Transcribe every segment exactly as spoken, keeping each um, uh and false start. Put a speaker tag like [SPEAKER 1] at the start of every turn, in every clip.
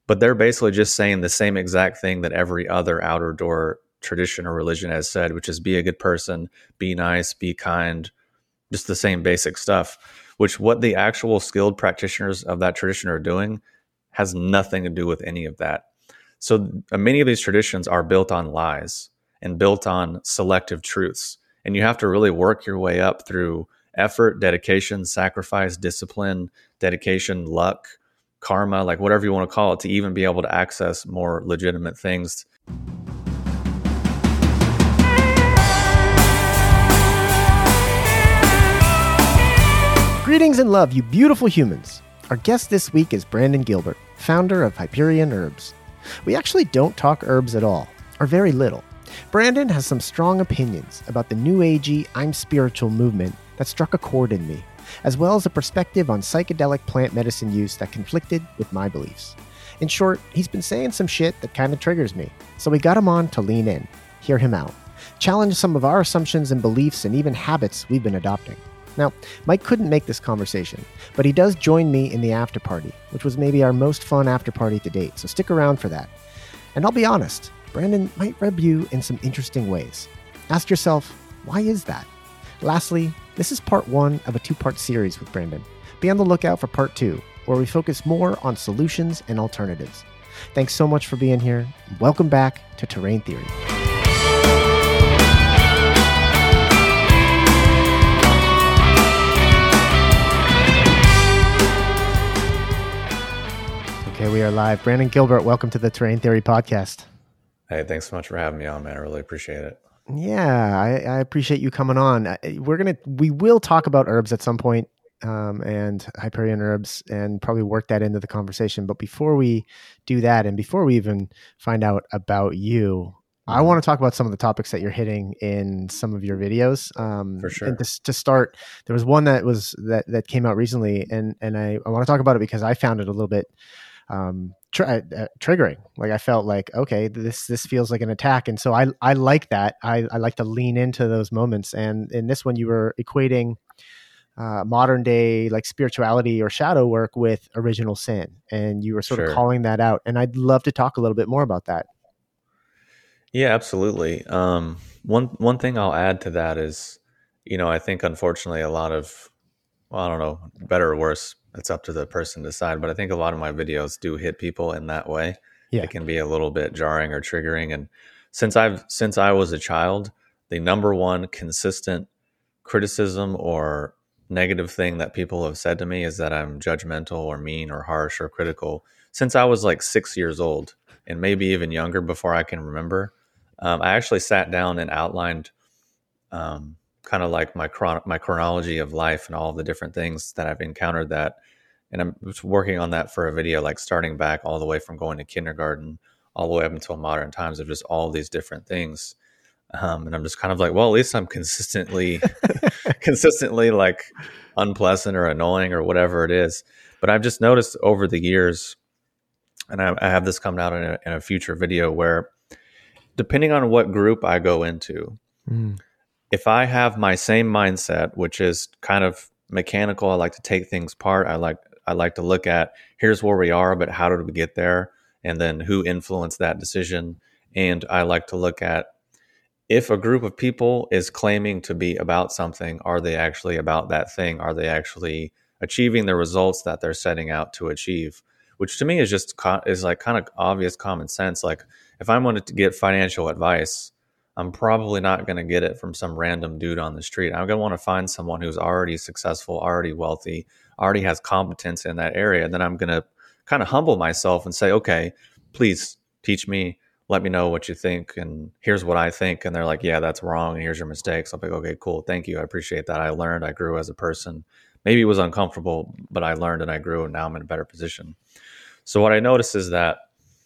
[SPEAKER 1] but they're basically just saying the same exact thing that every other outer door tradition or religion has said, which is be a good person, be nice, be kind, just the same basic stuff, which what the actual skilled practitioners of that tradition are doing has nothing to do with any of that. So uh, many of these traditions are built on lies and built on selective truths. And you have to really work your way up through effort, dedication, sacrifice, discipline, dedication, luck, karma, like whatever you want to call it, to even be able to access more legitimate things.
[SPEAKER 2] Greetings and love, you beautiful humans. Our guest this week is Brandon Gilbert, founder of Hyperion Herbs. We actually don't talk herbs at all, or very little. Brandon has some strong opinions about the new agey I'm spiritual movement that struck a chord in me, as well as a perspective on psychedelic plant medicine use that conflicted with my beliefs. In short, he's been saying some shit that kind of triggers me, so we got him on to lean in, hear him out, challenge some of our assumptions and beliefs and even habits we've been adopting. Now, Mike couldn't make this conversation, but he does join me in the after party, which was maybe our most fun after party to date, so stick around for that. And I'll be honest, Brandon might rub you in some interesting ways. Ask yourself, why is that? Lastly, this is part one of a two-part series with Brandon. Be on the lookout for part two, where we focus more on solutions and alternatives. Thanks so much for being here. Welcome back to Terrain Theory. Okay, we are live. Brandon Gilbert, welcome to the Terrain Theory podcast.
[SPEAKER 1] Hey, thanks so much for having me on, man. I really appreciate it.
[SPEAKER 2] Yeah, I, I appreciate you coming on. We're gonna, we will talk about herbs at some point, um, and Hyperion Herbs, and probably work that into the conversation. But before we do that, and before we even find out about you, mm-hmm. I want to talk about some of the topics that you're hitting in some of your videos. Um,
[SPEAKER 1] For sure.
[SPEAKER 2] And to, to start, there was one that was that that came out recently, and and I, I want to talk about it because I found it a little bit um tr- uh, triggering. Like I felt like, okay, this this feels like an attack, and so I I like that. I, I like to lean into those moments. And in this one, you were equating uh, modern day like spirituality or shadow work with original sin, and you were sort
[SPEAKER 1] Sure.
[SPEAKER 2] of calling that out. And I'd love to talk a little bit more about that.
[SPEAKER 1] Yeah, absolutely. Um, one one thing I'll add to that is, you know, I think unfortunately a lot of, well, I don't know, better or worse, it's up to the person to decide. But I think a lot of my videos do hit people in that way.
[SPEAKER 2] Yeah.
[SPEAKER 1] It can be a little bit jarring or triggering. And since I've since I was a child, the number one consistent criticism or negative thing that people have said to me is that I'm judgmental or mean or harsh or critical since I was like six years old, and maybe even younger before I can remember. Um, I actually sat down and outlined um, kind of like my chron- my chronology of life and all the different things that I've encountered that. And I'm working on that for a video, like starting back all the way from going to kindergarten all the way up until modern times of just all these different things. Um, and I'm just kind of like, well, at least I'm consistently, consistently like unpleasant or annoying or whatever it is. But I've just noticed over the years, and I, I have this coming out in a, in a future video, where depending on what group I go into, mm. if I have my same mindset, which is kind of mechanical, I like to take things apart. I like I like to look at, here's where we are, but how did we get there? And then who influenced that decision? And I like to look at, if a group of people is claiming to be about something, are they actually about that thing? Are they actually achieving the results that they're setting out to achieve? Which to me is just co- is like kind of obvious common sense. Like if I wanted to get financial advice, I'm probably not going to get it from some random dude on the street. I'm going to want to find someone who's already successful, already wealthy, already has competence in that area. And then I'm going to kind of humble myself and say, okay, please teach me, let me know what you think. And here's what I think. And they're like, yeah, that's wrong. And here's your mistakes. I'll be like, okay, cool. Thank you. I appreciate that. I learned, I grew as a person. Maybe it was uncomfortable, but I learned and I grew, and now I'm in a better position. So what I noticed is that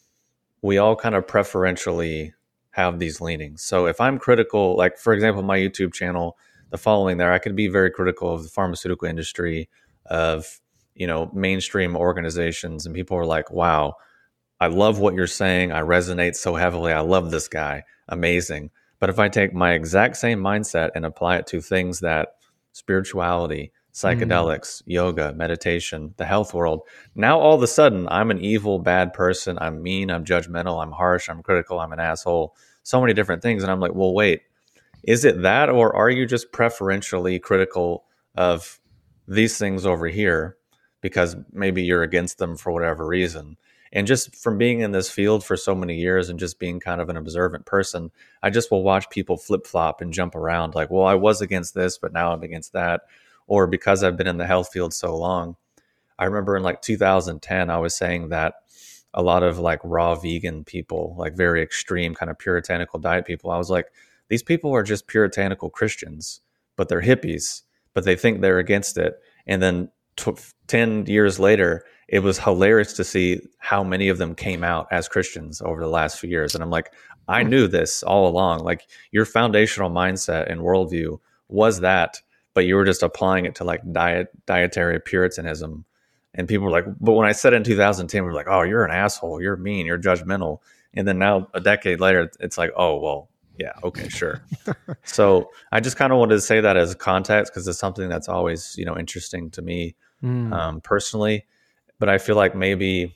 [SPEAKER 1] we all kind of preferentially have these leanings. So if I'm critical, like for example, my YouTube channel, the following there, I could be very critical of the pharmaceutical industry, of, you know, mainstream organizations, and people are like, wow, I love what you're saying. I resonate so heavily. I love this guy. Amazing. But if I take my exact same mindset and apply it to things that spirituality, psychedelics, mm. yoga, meditation, the health world. Now all of a sudden I'm an evil, bad person. I'm mean, I'm judgmental, I'm harsh, I'm critical, I'm an asshole, so many different things. And I'm like, well, wait, is it that, or are you just preferentially critical of these things over here because maybe you're against them for whatever reason? And just from being in this field for so many years and just being kind of an observant person, I just will watch people flip-flop and jump around like, well, I was against this, but now I'm against that. Or because I've been in the health field so long, I remember in like two thousand ten, I was saying that a lot of like raw vegan people, like very extreme kind of puritanical diet people, I was like, these people are just puritanical Christians, but they're hippies, but they think they're against it. And then t- ten years later, it was hilarious to see how many of them came out as Christians over the last few years. And I'm like, I knew this all along. Like your foundational mindset and worldview was that, but you were just applying it to like diet, dietary puritanism. And people were like, but when I said it in two thousand ten, we were like, oh, you're an asshole, you're mean, you're judgmental. And then now a decade later, it's like, oh, well, yeah, okay, sure. So I just kind of wanted to say that as context because it's something that's always, you know, interesting to me mm. um, personally. But I feel like maybe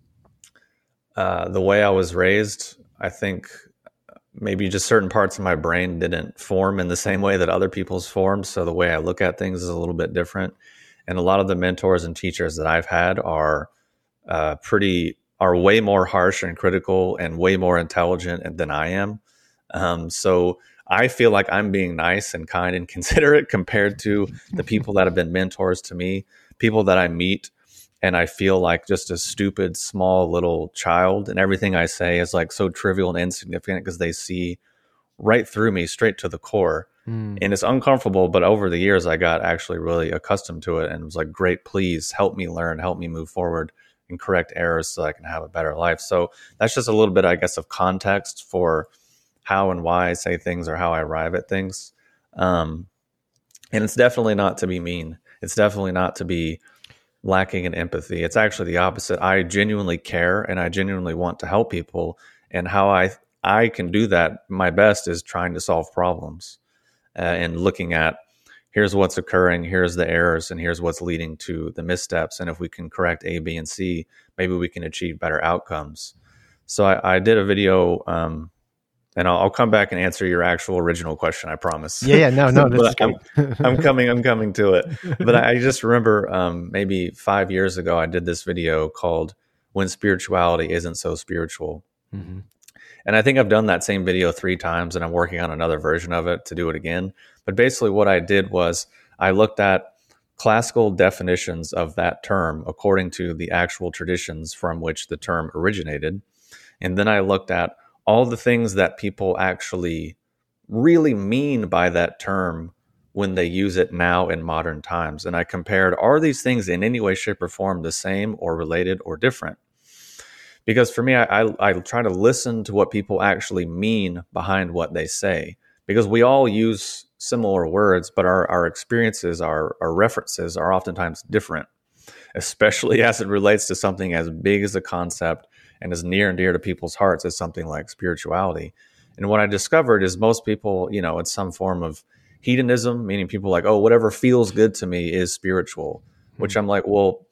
[SPEAKER 1] uh, the way I was raised, I think maybe just certain parts of my brain didn't form in the same way that other people's formed. So the way I look at things is a little bit different. And a lot of the mentors and teachers that I've had are uh, pretty, are way more harsh and critical and way more intelligent than I am. Um, so I feel like I'm being nice and kind and considerate compared to the people that have been mentors to me, people that I meet. And I feel like just a stupid, small little child. And everything I say is like so trivial and insignificant because they see right through me, straight to the core. Mm. And it's uncomfortable. But over the years, I got actually really accustomed to it and was like, great, please help me learn, help me move forward and correct errors so I can have a better life. So that's just a little bit, I guess, of context for how and why I say things or how I arrive at things. Um, and it's definitely not to be mean. It's definitely not to be lacking in empathy. It's actually the opposite. I genuinely care and I genuinely want to help people. And how I I can do that, my best, is trying to solve problems uh, and looking at here's what's occurring, here's the errors, and here's what's leading to the missteps. And if we can correct A, B, and C, maybe we can achieve better outcomes. So I, I did a video, um, and I'll, I'll come back and answer your actual original question, I promise.
[SPEAKER 2] Yeah, yeah, no, no, this is
[SPEAKER 1] I'm, I'm coming, I'm coming to it. But I just remember um, maybe five years ago, I did this video called When Spirituality Isn't So Spiritual. Mm-hmm. And I think I've done that same video three times, and I'm working on another version of it to do it again. But basically what I did was I looked at classical definitions of that term according to the actual traditions from which the term originated. And then I looked at all the things that people actually really mean by that term when they use it now in modern times. And I compared, are these things in any way, shape, or form the same or related or different? Because for me, I, I, I try to listen to what people actually mean behind what they say. Because we all use similar words, but our, our experiences, our, our references are oftentimes different, especially as it relates to something as big as a concept and as near and dear to people's hearts as something like spirituality. And what I discovered is most people, you know, it's some form of hedonism, meaning people like, oh, whatever feels good to me is spiritual, mm-hmm. which I'm like, well,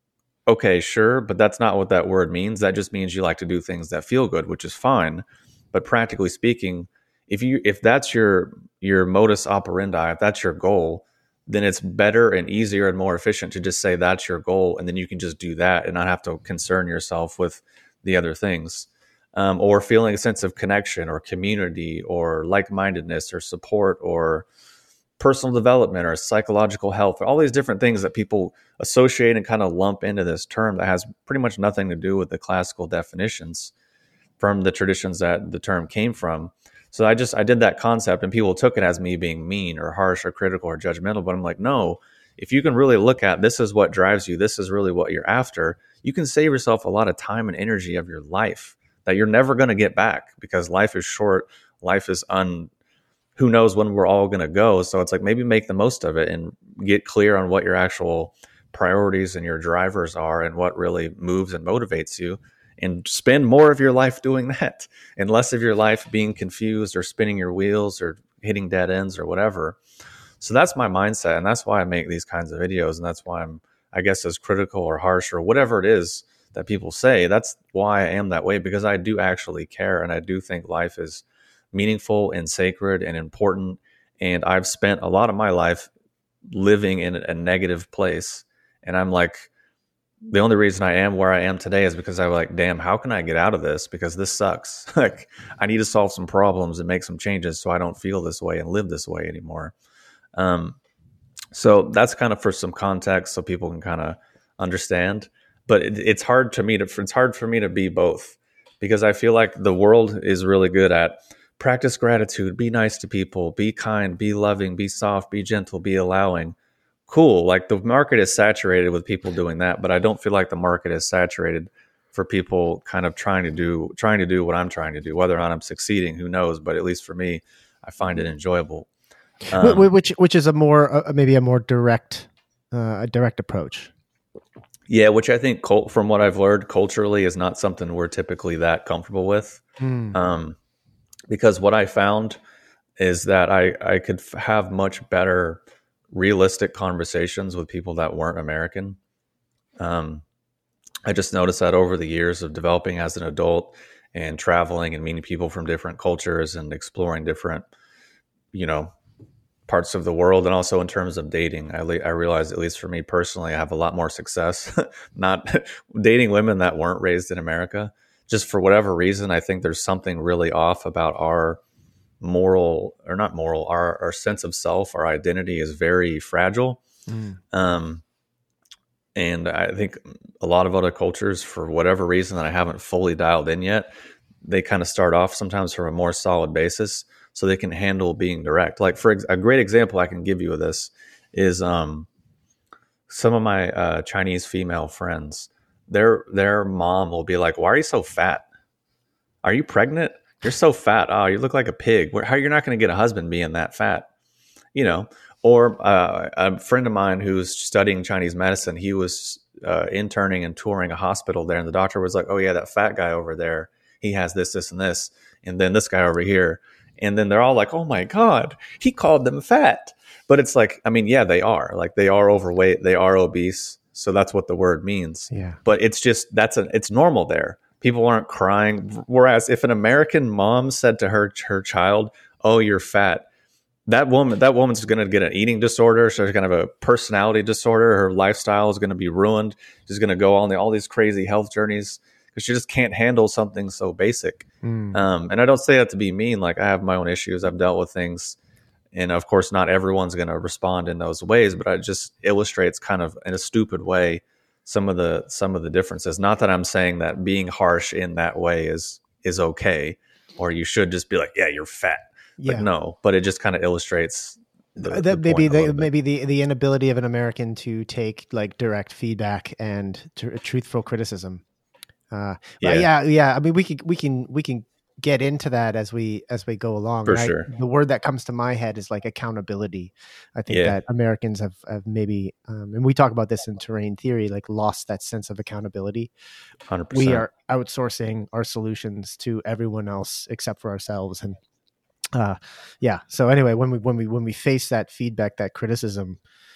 [SPEAKER 1] okay, sure, but that's not what that word means. That just means you like to do things that feel good, which is fine. But practically speaking, if you if that's your your modus operandi, if that's your goal, then it's better and easier and more efficient to just say that's your goal, and then you can just do that and not have to concern yourself with the other things. Um, or feeling a sense of connection or community or like-mindedness or support or personal development or psychological health, or all these different things that people associate and kind of lump into this term that has pretty much nothing to do with the classical definitions from the traditions that the term came from. So I just, I did that concept and people took it as me being mean or harsh or critical or judgmental. But I'm like, no, if you can really look at this is what drives you, this is really what you're after, you can save yourself a lot of time and energy of your life that you're never going to get back because life is short. Life is un, who knows when we're all going to go. So it's like, maybe make the most of it and get clear on what your actual priorities and your drivers are and what really moves and motivates you, and spend more of your life doing that and less of your life being confused or spinning your wheels or hitting dead ends or whatever. So that's my mindset. And that's why I make these kinds of videos. And that's why I'm, I guess, as critical or harsh or whatever it is that people say. That's why I am that way, because I do actually care. And I do think life is meaningful and sacred and important. And I've spent a lot of my life living in a negative place. And I'm like, the only reason I am where I am today is because I was like, damn, how can I get out of this? Because this sucks. Like, I need to solve some problems and make some changes so I don't feel this way and live this way anymore. Um, so that's kind of for some context so people can kind of understand. But it, it's hard to me to, it's hard for me to be both, because I feel like the world is really good at practice gratitude, be nice to people, be kind, be loving, be soft, be gentle, be allowing. Cool. Like, the market is saturated with people doing that, but I don't feel like the market is saturated for people kind of trying to do, trying to do what I'm trying to do. Whether or not I'm succeeding, who knows? But at least for me, I find it enjoyable.
[SPEAKER 2] Um, which, which is a more, uh, maybe a more direct, uh, a direct approach.
[SPEAKER 1] Yeah. Which I think cult, from what I've learned culturally, is not something we're typically that comfortable with. Mm. Um, because what I found is that I, I could f- have much better realistic conversations with people that weren't American. Um, I just noticed that over the years of developing as an adult and traveling and meeting people from different cultures and exploring different, you know, parts of the world. And also in terms of dating, I, le- I realized, at least for me personally, I have a lot more success not dating women that weren't raised in America. Just for whatever reason, I think there's something really off about our moral, or not moral, our, our sense of self, our identity is very fragile. Mm. Um, and I think a lot of other cultures, for whatever reason that I haven't fully dialed in yet, they kind of start off sometimes from a more solid basis so they can handle being direct. Like, for ex- a great example I can give you of this is um, some of my uh, Chinese female friends, their, their mom will be like, why are you so fat? Are you pregnant? You're so fat. Oh, you look like a pig. How you're not going to get a husband being that fat, you know? Or uh, a friend of mine who's studying Chinese medicine, he was uh, interning and touring a hospital there, and the doctor was like, "Oh yeah, that fat guy over there, he has this, this, and this, and then this guy over here," and then they're all like, "Oh my God, he called them fat." But it's like, I mean, yeah, they are. Like, they are overweight, they are obese, so that's what the word means.
[SPEAKER 2] Yeah.
[SPEAKER 1] But it's just that's a it's normal there. People aren't crying. Whereas if an American mom said to her her child, "Oh, you're fat," that woman that woman's going to get an eating disorder. She's going to have a personality disorder. Her lifestyle is going to be ruined. She's going to go on the, all these crazy health journeys because she just can't handle something so basic. Mm. Um, and I don't say that to be mean. Like, I have my own issues. I've dealt with things. And of course, not everyone's going to respond in those ways, but it just illustrates kind of in a stupid way some of the some of the differences. Not that I'm saying that being harsh in that way is is okay, or you should just be like, yeah, you're fat. Yeah. Like, no, but it just kind of illustrates the,
[SPEAKER 2] that
[SPEAKER 1] the
[SPEAKER 2] maybe the, maybe the the inability of an American to take like direct feedback and tr- truthful criticism. Uh, yeah, yeah, yeah. I mean, we can we can we can get into that as we as we go along.
[SPEAKER 1] For
[SPEAKER 2] and
[SPEAKER 1] sure.
[SPEAKER 2] I, the word that comes to my head is like accountability. I think
[SPEAKER 1] yeah.
[SPEAKER 2] that Americans have, have maybe, um, and we talk about this in terrain theory, like lost that sense of accountability.
[SPEAKER 1] one hundred percent.
[SPEAKER 2] We are outsourcing our solutions to everyone else except for ourselves. And uh, yeah. So anyway, when we when we when we face that feedback, that criticism,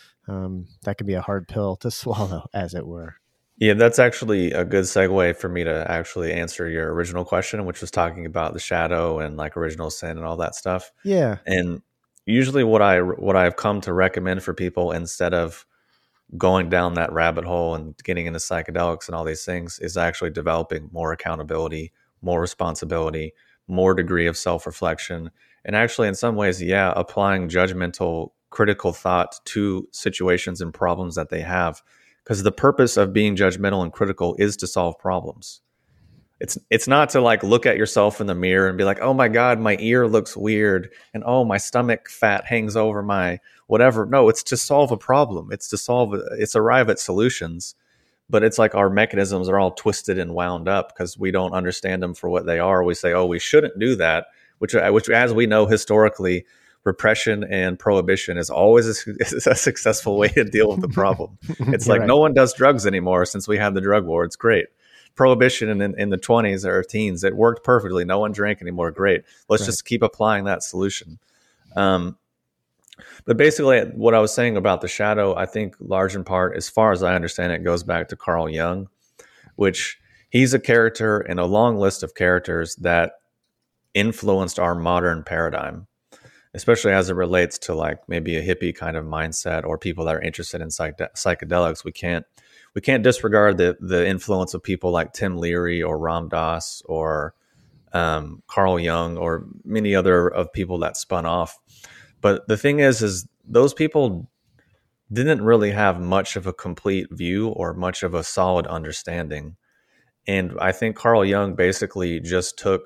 [SPEAKER 2] um, that can be a hard pill to swallow, as it were.
[SPEAKER 1] Yeah, that's actually a good segue for me to actually answer your original question, which was talking about the shadow and like original sin and all that stuff.
[SPEAKER 2] Yeah.
[SPEAKER 1] And usually what I what I've come to recommend for people, instead of going down that rabbit hole and getting into psychedelics and all these things, is actually developing more accountability, more responsibility, more degree of self-reflection, and actually in some ways, yeah, applying judgmental, critical thought to situations and problems that they have. Because the purpose of being judgmental and critical is to solve problems. It's it's not to like look at yourself in the mirror and be like, oh my God, my ear looks weird, and oh, my stomach fat hangs over my whatever. No, it's to solve a problem. It's to solve, it's arrive at solutions. But it's like our mechanisms are all twisted and wound up because we don't understand them for what they are. We say, oh, we shouldn't do that, which, which as we know historically, repression and prohibition is always a, is a successful way to deal with the problem. It's like, right. No one does drugs anymore since we had the drug war. It's great. Prohibition in, in, in the twenties or teens, it worked perfectly. No one drank anymore. Great. Let's right. just keep applying that solution. Um, But basically, what I was saying about the shadow, I think large in part, as far as I understand it, goes back to Carl Jung, which he's a character in a long list of characters that influenced our modern paradigm, especially as it relates to like maybe a hippie kind of mindset or people that are interested in psych- psychedelics. We can't we can't disregard the the influence of people like Tim Leary or Ram Dass or um, Carl Jung or many other of people that spun off. But the thing is, is those people didn't really have much of a complete view or much of a solid understanding. And I think Carl Jung basically just took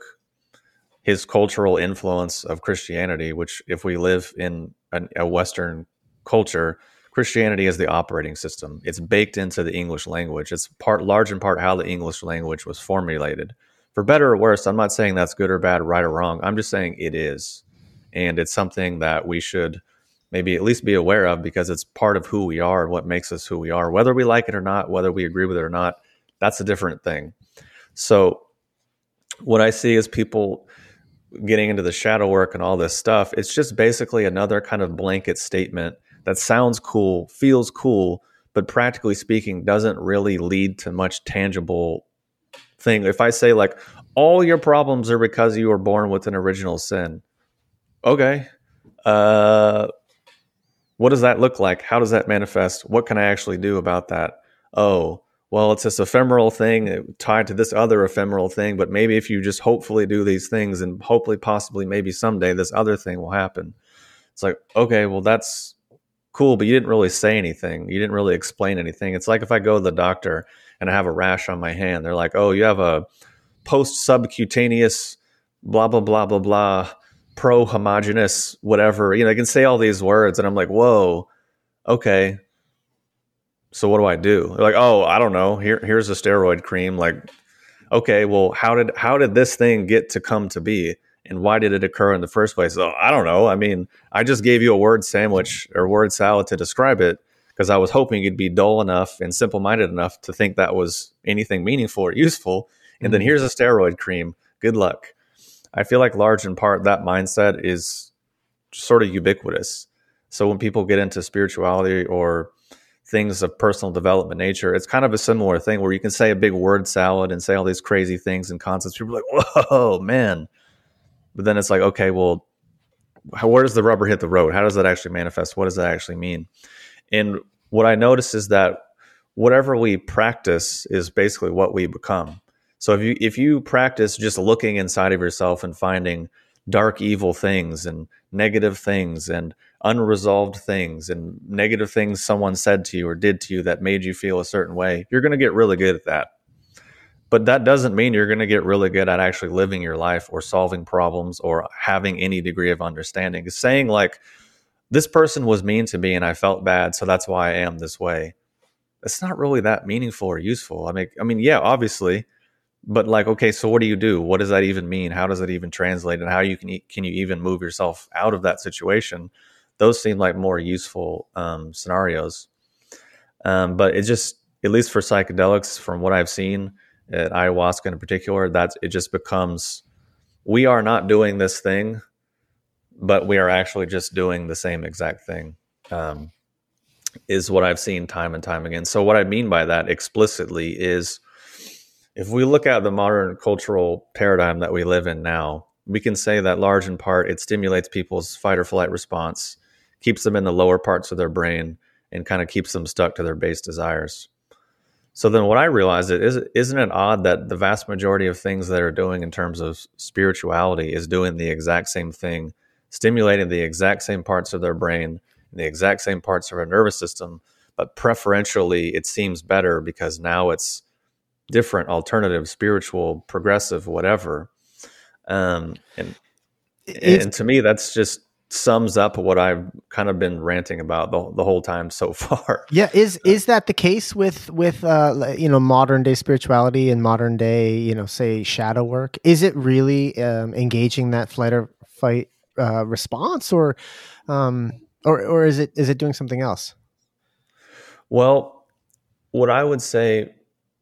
[SPEAKER 1] his cultural influence of Christianity, which if we live in a, a Western culture, Christianity is the operating system. It's baked into the English language. It's part, large in part, how the English language was formulated. For better or worse, I'm not saying that's good or bad, right or wrong. I'm just saying it is. And it's something that we should maybe at least be aware of because it's part of who we are and what makes us who we are. Whether we like it or not, whether we agree with it or not, that's a different thing. So what I see is people getting into the shadow work and all this stuff, it's just basically another kind of blanket statement that sounds cool, feels cool, but practically speaking doesn't really lead to much tangible thing. If I say like, all your problems are because you were born with an original sin. Okay. Uh, what does that look like? How does that manifest? What can I actually do about that? Oh, well, it's this ephemeral thing tied to this other ephemeral thing, but maybe if you just hopefully do these things and hopefully possibly maybe someday this other thing will happen. It's like, okay, well, that's cool, but you didn't really say anything. You didn't really explain anything. It's like if I go to the doctor and I have a rash on my hand, they're like, oh, you have a post-subcutaneous blah, blah, blah, blah, blah, pro-homogeneous, whatever. You know, I can say all these words and I'm like, whoa, okay. So what do I do? They're like, oh, I don't know. Here, here's a steroid cream. Like, okay, well, how did how did this thing get to come to be, and why did it occur in the first place? Oh, I don't know. I mean, I just gave you a word sandwich or word salad to describe it because I was hoping you'd be dull enough and simple-minded enough to think that was anything meaningful or useful. And mm-hmm. then here's a steroid cream. Good luck. I feel like large in part that mindset is sort of ubiquitous. So when people get into spirituality or things of personal development nature, it's kind of a similar thing where you can say a big word salad and say all these crazy things and concepts. People are like, whoa, man. But then it's like, okay, well, how, where does the rubber hit the road? How does that actually manifest? What does that actually mean? And what I notice is that whatever we practice is basically what we become. So if you if you practice just looking inside of yourself and finding dark, evil things and negative things and unresolved things and negative things someone said to you or did to you that made you feel a certain way, you're going to get really good at that. But that doesn't mean you're going to get really good at actually living your life or solving problems or having any degree of understanding. It's saying like, this person was mean to me and I felt bad, so that's why I am this way. It's not really that meaningful or useful. I mean, I mean, yeah, obviously, but like, okay, so what do you do? What does that even mean? How does that even translate? And how you can can you even move yourself out of that situation? Those seem like more useful um, scenarios. Um, but it just, at least for psychedelics, from what I've seen, at ayahuasca in particular, that's it just becomes, we are not doing this thing, but we are actually just doing the same exact thing, um, is what I've seen time and time again. So what I mean by that explicitly is, if we look at the modern cultural paradigm that we live in now, we can say that large in part, it stimulates people's fight or flight response, keeps them in the lower parts of their brain, and kind of keeps them stuck to their base desires. So then what I realized is, isn't it odd that the vast majority of things that are doing in terms of spirituality is doing the exact same thing, stimulating the exact same parts of their brain, the exact same parts of our nervous system, but preferentially it seems better because now it's different, alternative, spiritual, progressive, whatever. Um, and, and to me, that's just sums up what I've kind of been ranting about the, the whole time so far.
[SPEAKER 2] Yeah. Is, is that the case with, with, uh, you know, modern day spirituality and modern day, you know, say shadow work? Is it really, um, engaging that flight or fight, uh, response, or, um, or, or is it, is it doing something else?
[SPEAKER 1] Well, what I would say,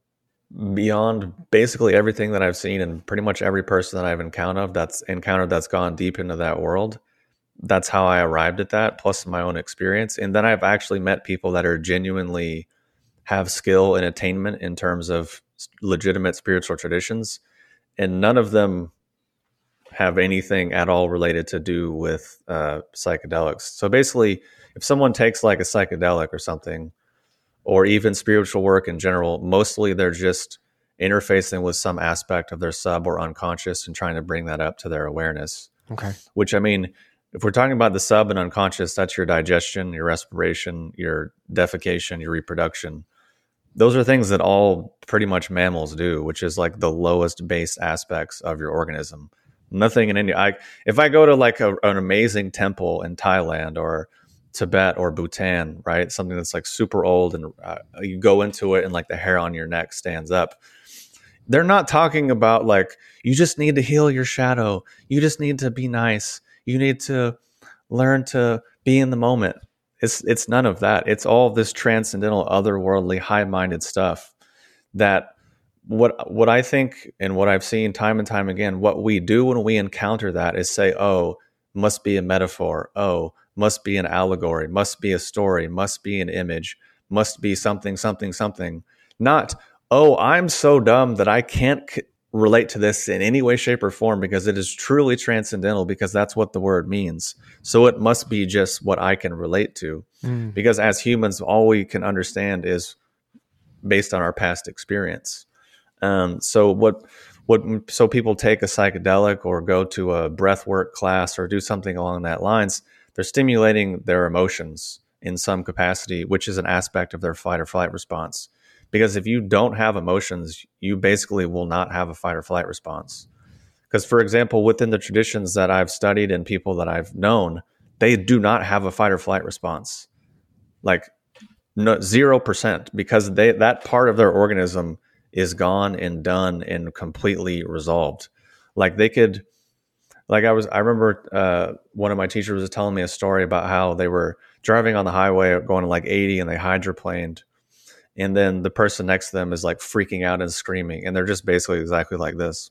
[SPEAKER 1] beyond basically everything that I've seen and pretty much every person that I've encountered that's encountered that's gone deep into that world, that's how I arrived at that, plus my own experience. And then I've actually met people that are genuinely have skill and attainment in terms of legitimate spiritual traditions, and none of them have anything at all related to do with uh, psychedelics. So basically, if someone takes like a psychedelic or something, or even spiritual work in general, mostly they're just interfacing with some aspect of their sub or unconscious and trying to bring that up to their awareness.
[SPEAKER 2] Okay.
[SPEAKER 1] Which, I mean, if we're talking about the sub and unconscious, that's your digestion, your respiration, your defecation, your reproduction. Those are things that all pretty much mammals do, which is like the lowest base aspects of your organism. Nothing in any, I, if I go to like a, an amazing temple in Thailand or Tibet or Bhutan, right? Something that's like super old, and uh, you go into it and like the hair on your neck stands up. They're not talking about like, you just need to heal your shadow. You just need to be nice. You need to learn to be in the moment. It's it's none of that. It's all this transcendental, otherworldly, high-minded stuff that what what I think and what I've seen time and time again, what we do when we encounter that is say, oh, must be a metaphor. Oh, must be an allegory, must be a story, must be an image, must be something, something, something. Not, oh, I'm so dumb that I can't c- relate to this in any way, shape, or form because it is truly transcendental, because that's what the word means. So it must be just what I can relate to. Mm. Because as humans, all we can understand is based on our past experience. Um, so what, what, so people take a psychedelic or go to a breathwork class or do something along that lines. They're stimulating their emotions in some capacity, which is an aspect of their fight or flight response. Because if you don't have emotions, you basically will not have a fight or flight response. Because, for example, within the traditions that I've studied and people that I've known, they do not have a fight or flight response. Like no, zero percent, because they that part of their organism is gone and done and completely resolved. Like they could, like I was, I remember uh, one of my teachers was telling me a story about how they were driving on the highway going to like eighty and they hydroplaned. And then the person next to them is like freaking out and screaming. And they're just basically exactly like this.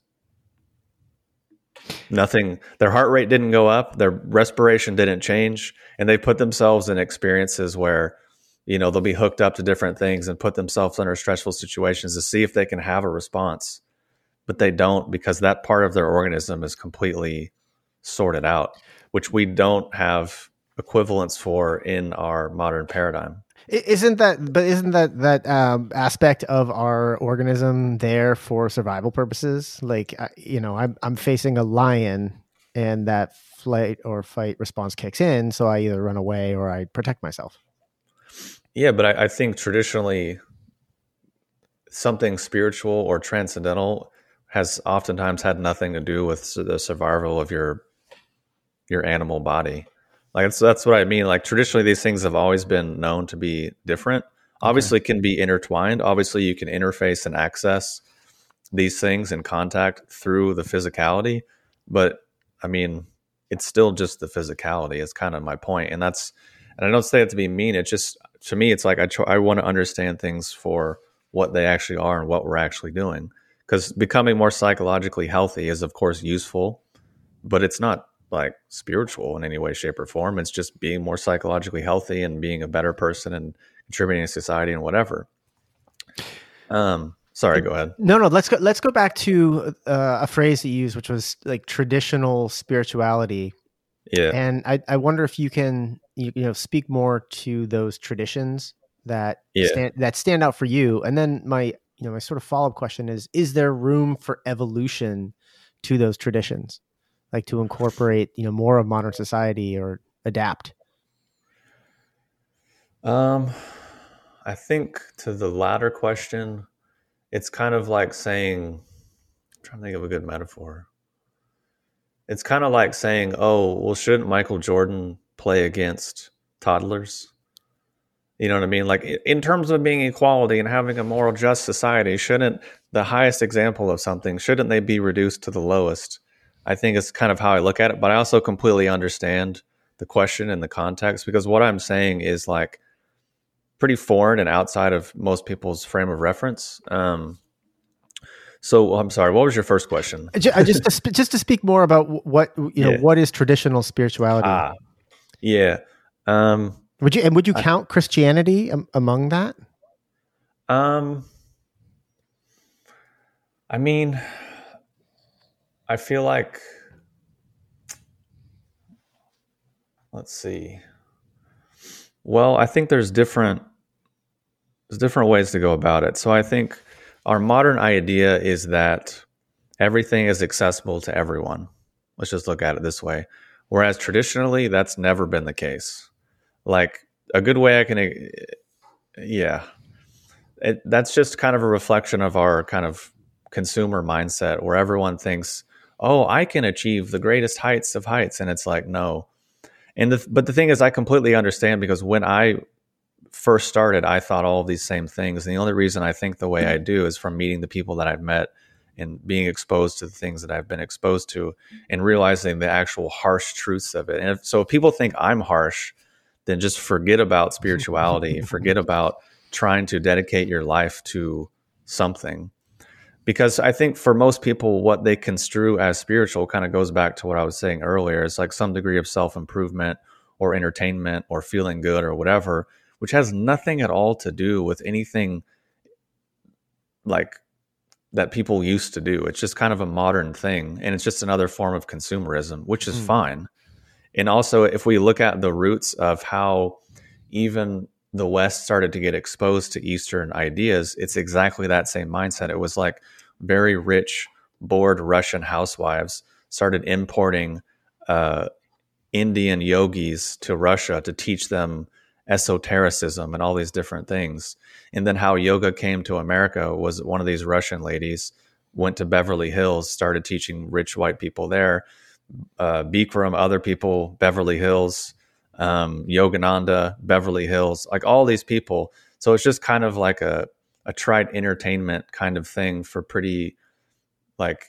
[SPEAKER 1] Nothing, their heart rate didn't go up. Their respiration didn't change. And they put themselves in experiences where, you know, they'll be hooked up to different things and put themselves under stressful situations to see if they can have a response. But they don't, because that part of their organism is completely sorted out, which we don't have equivalents for in our modern paradigm.
[SPEAKER 2] Isn't that, but isn't that, that um, aspect of our organism there for survival purposes? Like, you know, I'm, I'm facing a lion and that flight or fight response kicks in. So I either run away or I protect myself.
[SPEAKER 1] Yeah, but I, I think traditionally something spiritual or transcendental has oftentimes had nothing to do with the survival of your your animal body. Like that's that's what I mean. Like traditionally, these things have always been known to be different. Obviously, okay. Can be intertwined. Obviously, you can interface and access these things in contact through the physicality. But I mean, it's still just the physicality. It's kind of my point, and that's. And I don't say it to be mean. It's just to me, it's like I try, I want to understand things for what they actually are and what we're actually doing. Because becoming more psychologically healthy is, of course, useful, but it's not like spiritual in any way, shape, or form. It's just being more psychologically healthy and being a better person and contributing to society and whatever. Um, sorry, go ahead.
[SPEAKER 2] No, no, let's go. Let's go back to uh, a phrase that you used, which was like traditional spirituality.
[SPEAKER 1] Yeah,
[SPEAKER 2] and I, I wonder if you can, you, you know, speak more to those traditions that
[SPEAKER 1] yeah.
[SPEAKER 2] stand that stand out for you. And then my, you know, my sort of follow up question is: is there room for evolution to those traditions? Like to incorporate, you know, more of modern society or adapt?
[SPEAKER 1] Um, I think to the latter question, it's kind of like saying, I'm trying to think of a good metaphor. It's kind of like saying, oh, well, shouldn't Michael Jordan play against toddlers? You know what I mean? Like in terms of being equality and having a moral just society, shouldn't the highest example of something, shouldn't they be reduced to the lowest? I think it's kind of how I look at it, but I also completely understand the question and the context, because what I'm saying is like pretty foreign and outside of most people's frame of reference. Um, So I'm sorry, what was your first question?
[SPEAKER 2] Just to, sp- just to speak more about what, you know,
[SPEAKER 1] Yeah.
[SPEAKER 2] what is traditional spirituality?
[SPEAKER 1] Ah, yeah. Um,
[SPEAKER 2] would you, and would you
[SPEAKER 1] I,
[SPEAKER 2] count Christianity um, among that?
[SPEAKER 1] Um, I mean, I feel like, let's see. Well, I think there's different, there's different ways to go about it. So I think our modern idea is that everything is accessible to everyone. Let's just look at it this way. Whereas traditionally, that's never been the case. Like a good way I can, yeah, it, that's just kind of a reflection of our kind of consumer mindset where everyone thinks, oh, I can achieve the greatest heights of heights. And it's like, no. And the, but the thing is, I completely understand because when I first started, I thought all of these same things. And the only reason I think the way I do is from meeting the people that I've met and being exposed to the things that I've been exposed to and realizing the actual harsh truths of it. And if, so if people think I'm harsh, then just forget about spirituality, forget about trying to dedicate your life to something. Because I think for most people, what they construe as spiritual kind of goes back to what I was saying earlier. It's like some degree of self-improvement or entertainment or feeling good or whatever, which has nothing at all to do with anything like that people used to do. It's just kind of a modern thing. And it's just another form of consumerism, which is mm. fine. And also, if we look at the roots of how even the West started to get exposed to Eastern ideas, it's exactly that same mindset. It was like very rich, bored Russian housewives started importing uh, Indian yogis to Russia to teach them esotericism and all these different things. And then how yoga came to America was one of these Russian ladies went to Beverly Hills, started teaching rich white people there. Uh, Bikram, other people, Beverly Hills, um, Yogananda, Beverly Hills, like all these people. So it's just kind of like a, a trite entertainment kind of thing for pretty, like,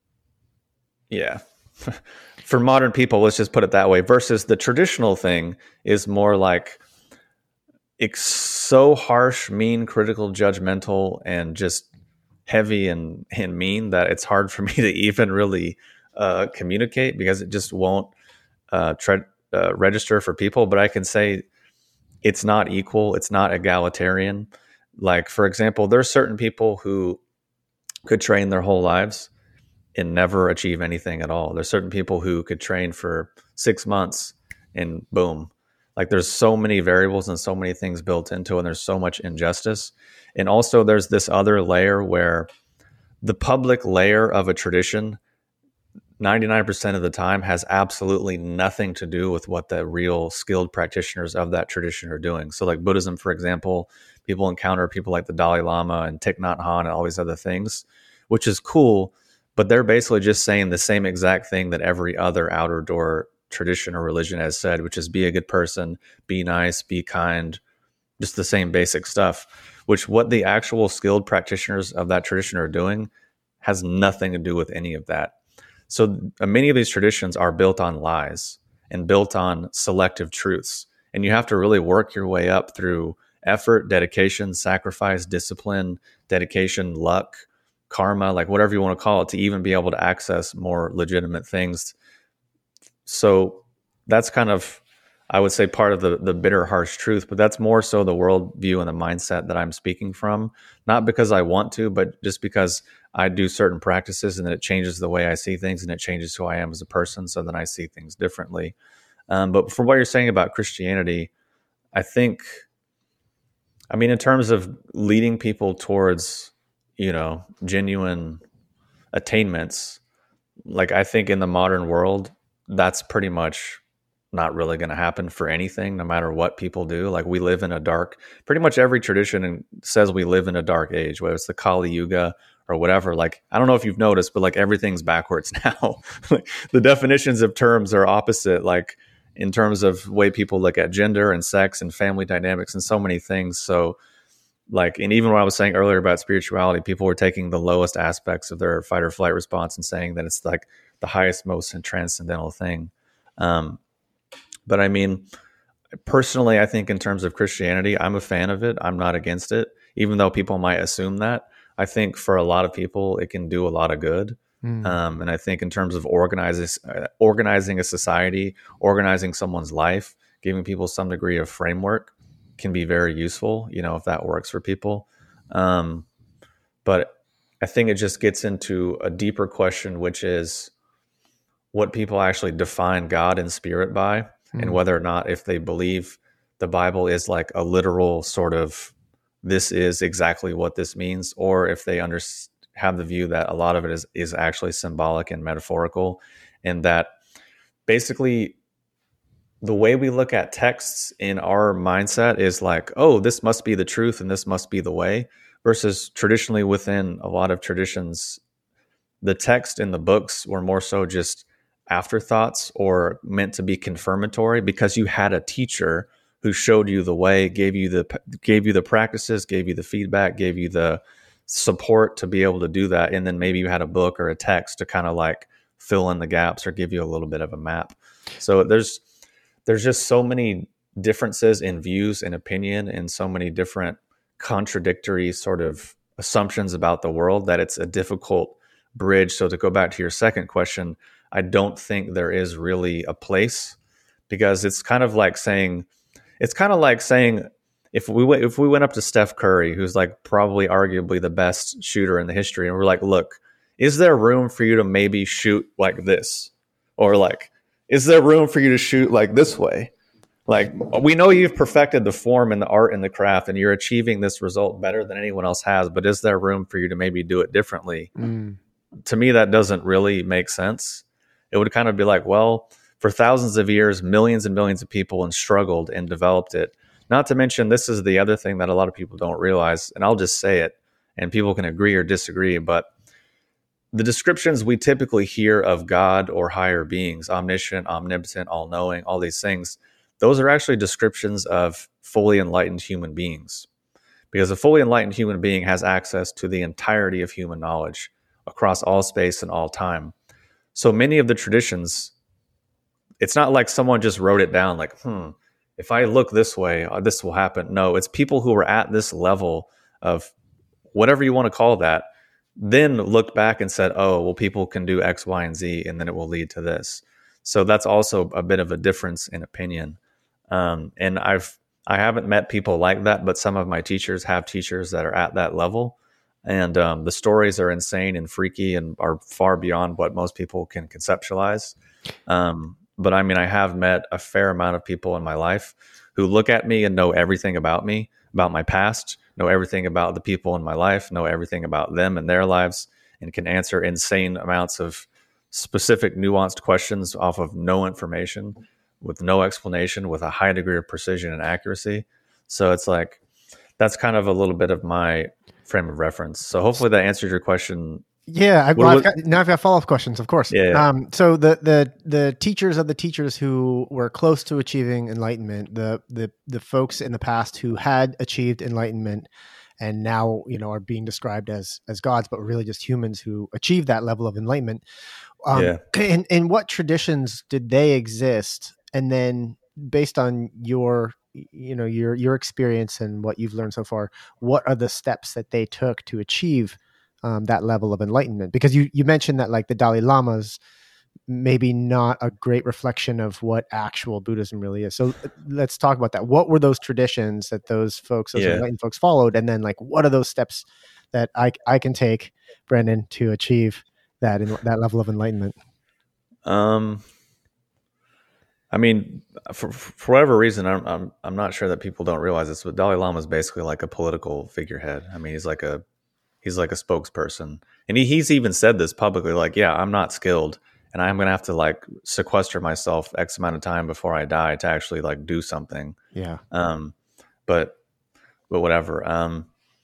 [SPEAKER 1] yeah, for modern people, let's just put it that way, versus the traditional thing is more like it's so harsh, mean, critical, judgmental, and just heavy and, and mean that it's hard for me to even really uh, communicate because it just won't uh, tre- uh, register for people. But I can say it's not equal. It's not egalitarian. Like, for example, there's certain people who could train their whole lives and never achieve anything at all. There's certain people who could train for six months and boom. Like there's so many variables and so many things built into it, and there's so much injustice. And also there's this other layer where the public layer of a tradition ninety-nine percent of the time has absolutely nothing to do with what the real skilled practitioners of that tradition are doing. So like Buddhism, for example, people encounter people like the Dalai Lama and Thich Nhat Hanh and all these other things, which is cool, but they're basically just saying the same exact thing that every other outer door tradition or religion has said, which is be a good person, be nice, be kind, just the same basic stuff, which what the actual skilled practitioners of that tradition are doing has nothing to do with any of that. So uh, many of these traditions are built on lies and built on selective truths. And you have to really work your way up through effort, dedication, sacrifice, discipline, dedication, luck, karma, like whatever you want to call it, to even be able to access more legitimate things. So that's kind of, I would say, part of the, the bitter, harsh truth, but that's more so the worldview and the mindset that I'm speaking from, not because I want to, but just because I do certain practices and then it changes the way I see things and it changes who I am as a person. So then I see things differently. Um, but from what you're saying about Christianity, I think, I mean, in terms of leading people towards, you know, genuine attainments, like I think in the modern world, that's pretty much not really going to happen for anything, no matter what people do. Like we live in a dark, pretty much every tradition says we live in a dark age, whether it's the Kali Yuga or whatever. Like, I don't know if you've noticed, but like everything's backwards now. The definitions of terms are opposite, like in terms of way people look at gender and sex and family dynamics and so many things. So like, and even what I was saying earlier about spirituality, people were taking the lowest aspects of their fight or flight response and saying that it's like the highest, most transcendental thing. Um, But I mean, personally, I think in terms of Christianity, I'm a fan of it. I'm not against it, even though people might assume that. I think for a lot of people, it can do a lot of good.
[SPEAKER 2] Mm.
[SPEAKER 1] Um, and I think in terms of organizing, uh, organizing a society, organizing someone's life, giving people some degree of framework can be very useful, you know, if that works for people. Um, but I think it just gets into a deeper question, which is what people actually define God and spirit by, mm. and whether or not, if they believe the Bible is like a literal sort of, this is exactly what this means, or if they under, have the view that a lot of it is, is actually symbolic and metaphorical, and that basically the way we look at texts in our mindset is like, oh, this must be the truth and this must be the way, versus traditionally within a lot of traditions, the text in the books were more so just afterthoughts or meant to be confirmatory, because you had a teacher who showed you the way, gave you the gave you the practices, gave you the feedback, gave you the support to be able to do that. And then maybe you had a book or a text to kind of like fill in the gaps or give you a little bit of a map. So there's there's just so many differences in views and opinion, and so many different contradictory sort of assumptions about the world, that it's a difficult bridge. So to go back to your second question, I don't think there is really a place, because it's kind of like saying, it's kind of like saying, if we went, if we went up to Steph Curry, who's like probably arguably the best shooter in the history, and we're like, look, is there room for you to maybe shoot like this? Or like, is there room for you to shoot like this way? Like, we know you've perfected the form and the art and the craft, and you're achieving this result better than anyone else has, but is there room for you to maybe do it differently? Mm. To me, that doesn't really make sense. It would kind of be like, well, for thousands of years, millions and millions of people and struggled and developed it. Not to mention, this is the other thing that a lot of people don't realize, and I'll just say it, and people can agree or disagree, but the descriptions we typically hear of God or higher beings, omniscient, omnipotent, all-knowing, all these things, those are actually descriptions of fully enlightened human beings. Because a fully enlightened human being has access to the entirety of human knowledge across all space and all time. So many of the traditions, it's not like someone just wrote it down like, hmm, if I look this way, this will happen. No, it's people who were at this level of whatever you want to call that, then looked back and said, oh, well, people can do X, Y, and Z, and then it will lead to this. So that's also a bit of a difference in opinion. Um, and I've, I haven't met people like that, but some of my teachers have teachers that are at that level. And um, the stories are insane and freaky and are far beyond what most people can conceptualize. Um, but I mean, I have met a fair amount of people in my life who look at me and know everything about me, about my past, know everything about the people in my life, know everything about them and their lives, and can answer insane amounts of specific, nuanced questions off of no information, with no explanation, with a high degree of precision and accuracy. So it's like, that's kind of a little bit of my frame of reference. So hopefully that answered your question.
[SPEAKER 2] Yeah, I, well, I've got, now I've got follow-up questions, of course.
[SPEAKER 1] Yeah, yeah.
[SPEAKER 2] Um, so the the the teachers of the teachers who were close to achieving enlightenment, the the the folks in the past who had achieved enlightenment, and now, you know, are being described as as gods, but really just humans who achieved that level of enlightenment. Um,
[SPEAKER 1] yeah.
[SPEAKER 2] In in what traditions did they exist? And then, based on your you know your your experience and what you've learned so far, what are the steps that they took to achieve um, that level of enlightenment? Because you you mentioned that like the Dalai Lama's maybe not a great reflection of what actual Buddhism really is. So let's talk about that. What were those traditions that those folks, those
[SPEAKER 1] yeah.
[SPEAKER 2] enlightened folks followed? And then like, what are those steps that I I can take, Brendan, to achieve that in, that level of enlightenment?
[SPEAKER 1] Um, I mean, for, for whatever reason, I'm, I'm I'm not sure that people don't realize this, but Dalai Lama is basically like a political figurehead. I mean, he's like a he's like a spokesperson, and he, he's even said this publicly. Like, yeah, I'm not skilled, and I'm gonna have to like sequester myself X amount of time before I die to actually like do something.
[SPEAKER 2] Yeah.
[SPEAKER 1] Um, but but whatever. Um,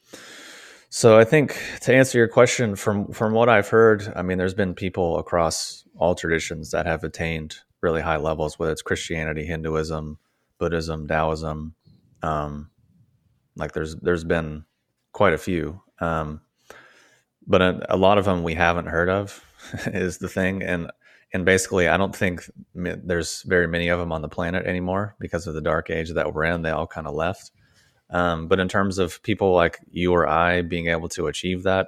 [SPEAKER 1] so I think to answer your question, from from what I've heard, I mean, there's been people across all traditions that have attained really high levels, whether it's Christianity, Hinduism, Buddhism, Taoism. Um, like there's there's been quite a few, um, but a, a lot of them we haven't heard of is the thing, and and basically I don't think there's very many of them on the planet anymore because of the dark age that we're in. They all kind of left. Um, but in terms of people like you or I being able to achieve that,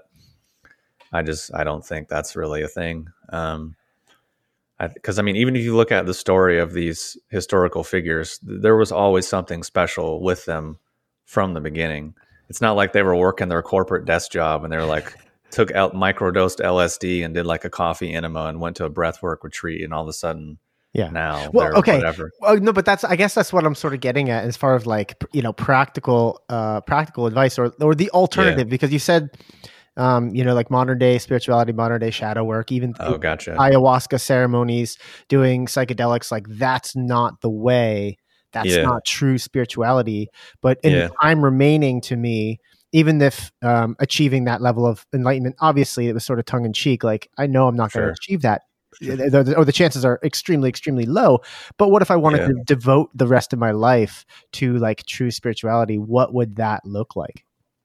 [SPEAKER 1] I just, I don't think that's really a thing. Um, Because I, I mean, even if you look at the story of these historical figures, there was always something special with them from the beginning. It's not like they were working their corporate desk job and they're like took out microdosed L S D and did like a coffee enema and went to a breathwork retreat, and all of a sudden,
[SPEAKER 2] yeah,
[SPEAKER 1] now
[SPEAKER 2] well,
[SPEAKER 1] they're
[SPEAKER 2] okay,
[SPEAKER 1] whatever.
[SPEAKER 2] Well, no, but that's I guess that's what I'm sort of getting at as far as like you know practical, uh, practical advice or or the alternative, yeah. Because you said. Um, you know, like modern day spirituality, modern day shadow work, even
[SPEAKER 1] oh, gotcha.
[SPEAKER 2] ayahuasca ceremonies, doing psychedelics, like that's not the way. That's yeah. not true spirituality. But in yeah. the time remaining to me, even if um, achieving that level of enlightenment, obviously it was sort of tongue in cheek. Like, I know I'm not sure. going to achieve that, or the chances are extremely, extremely low. But what if I wanted yeah. to devote the rest of my life to like true spirituality? What would that look like?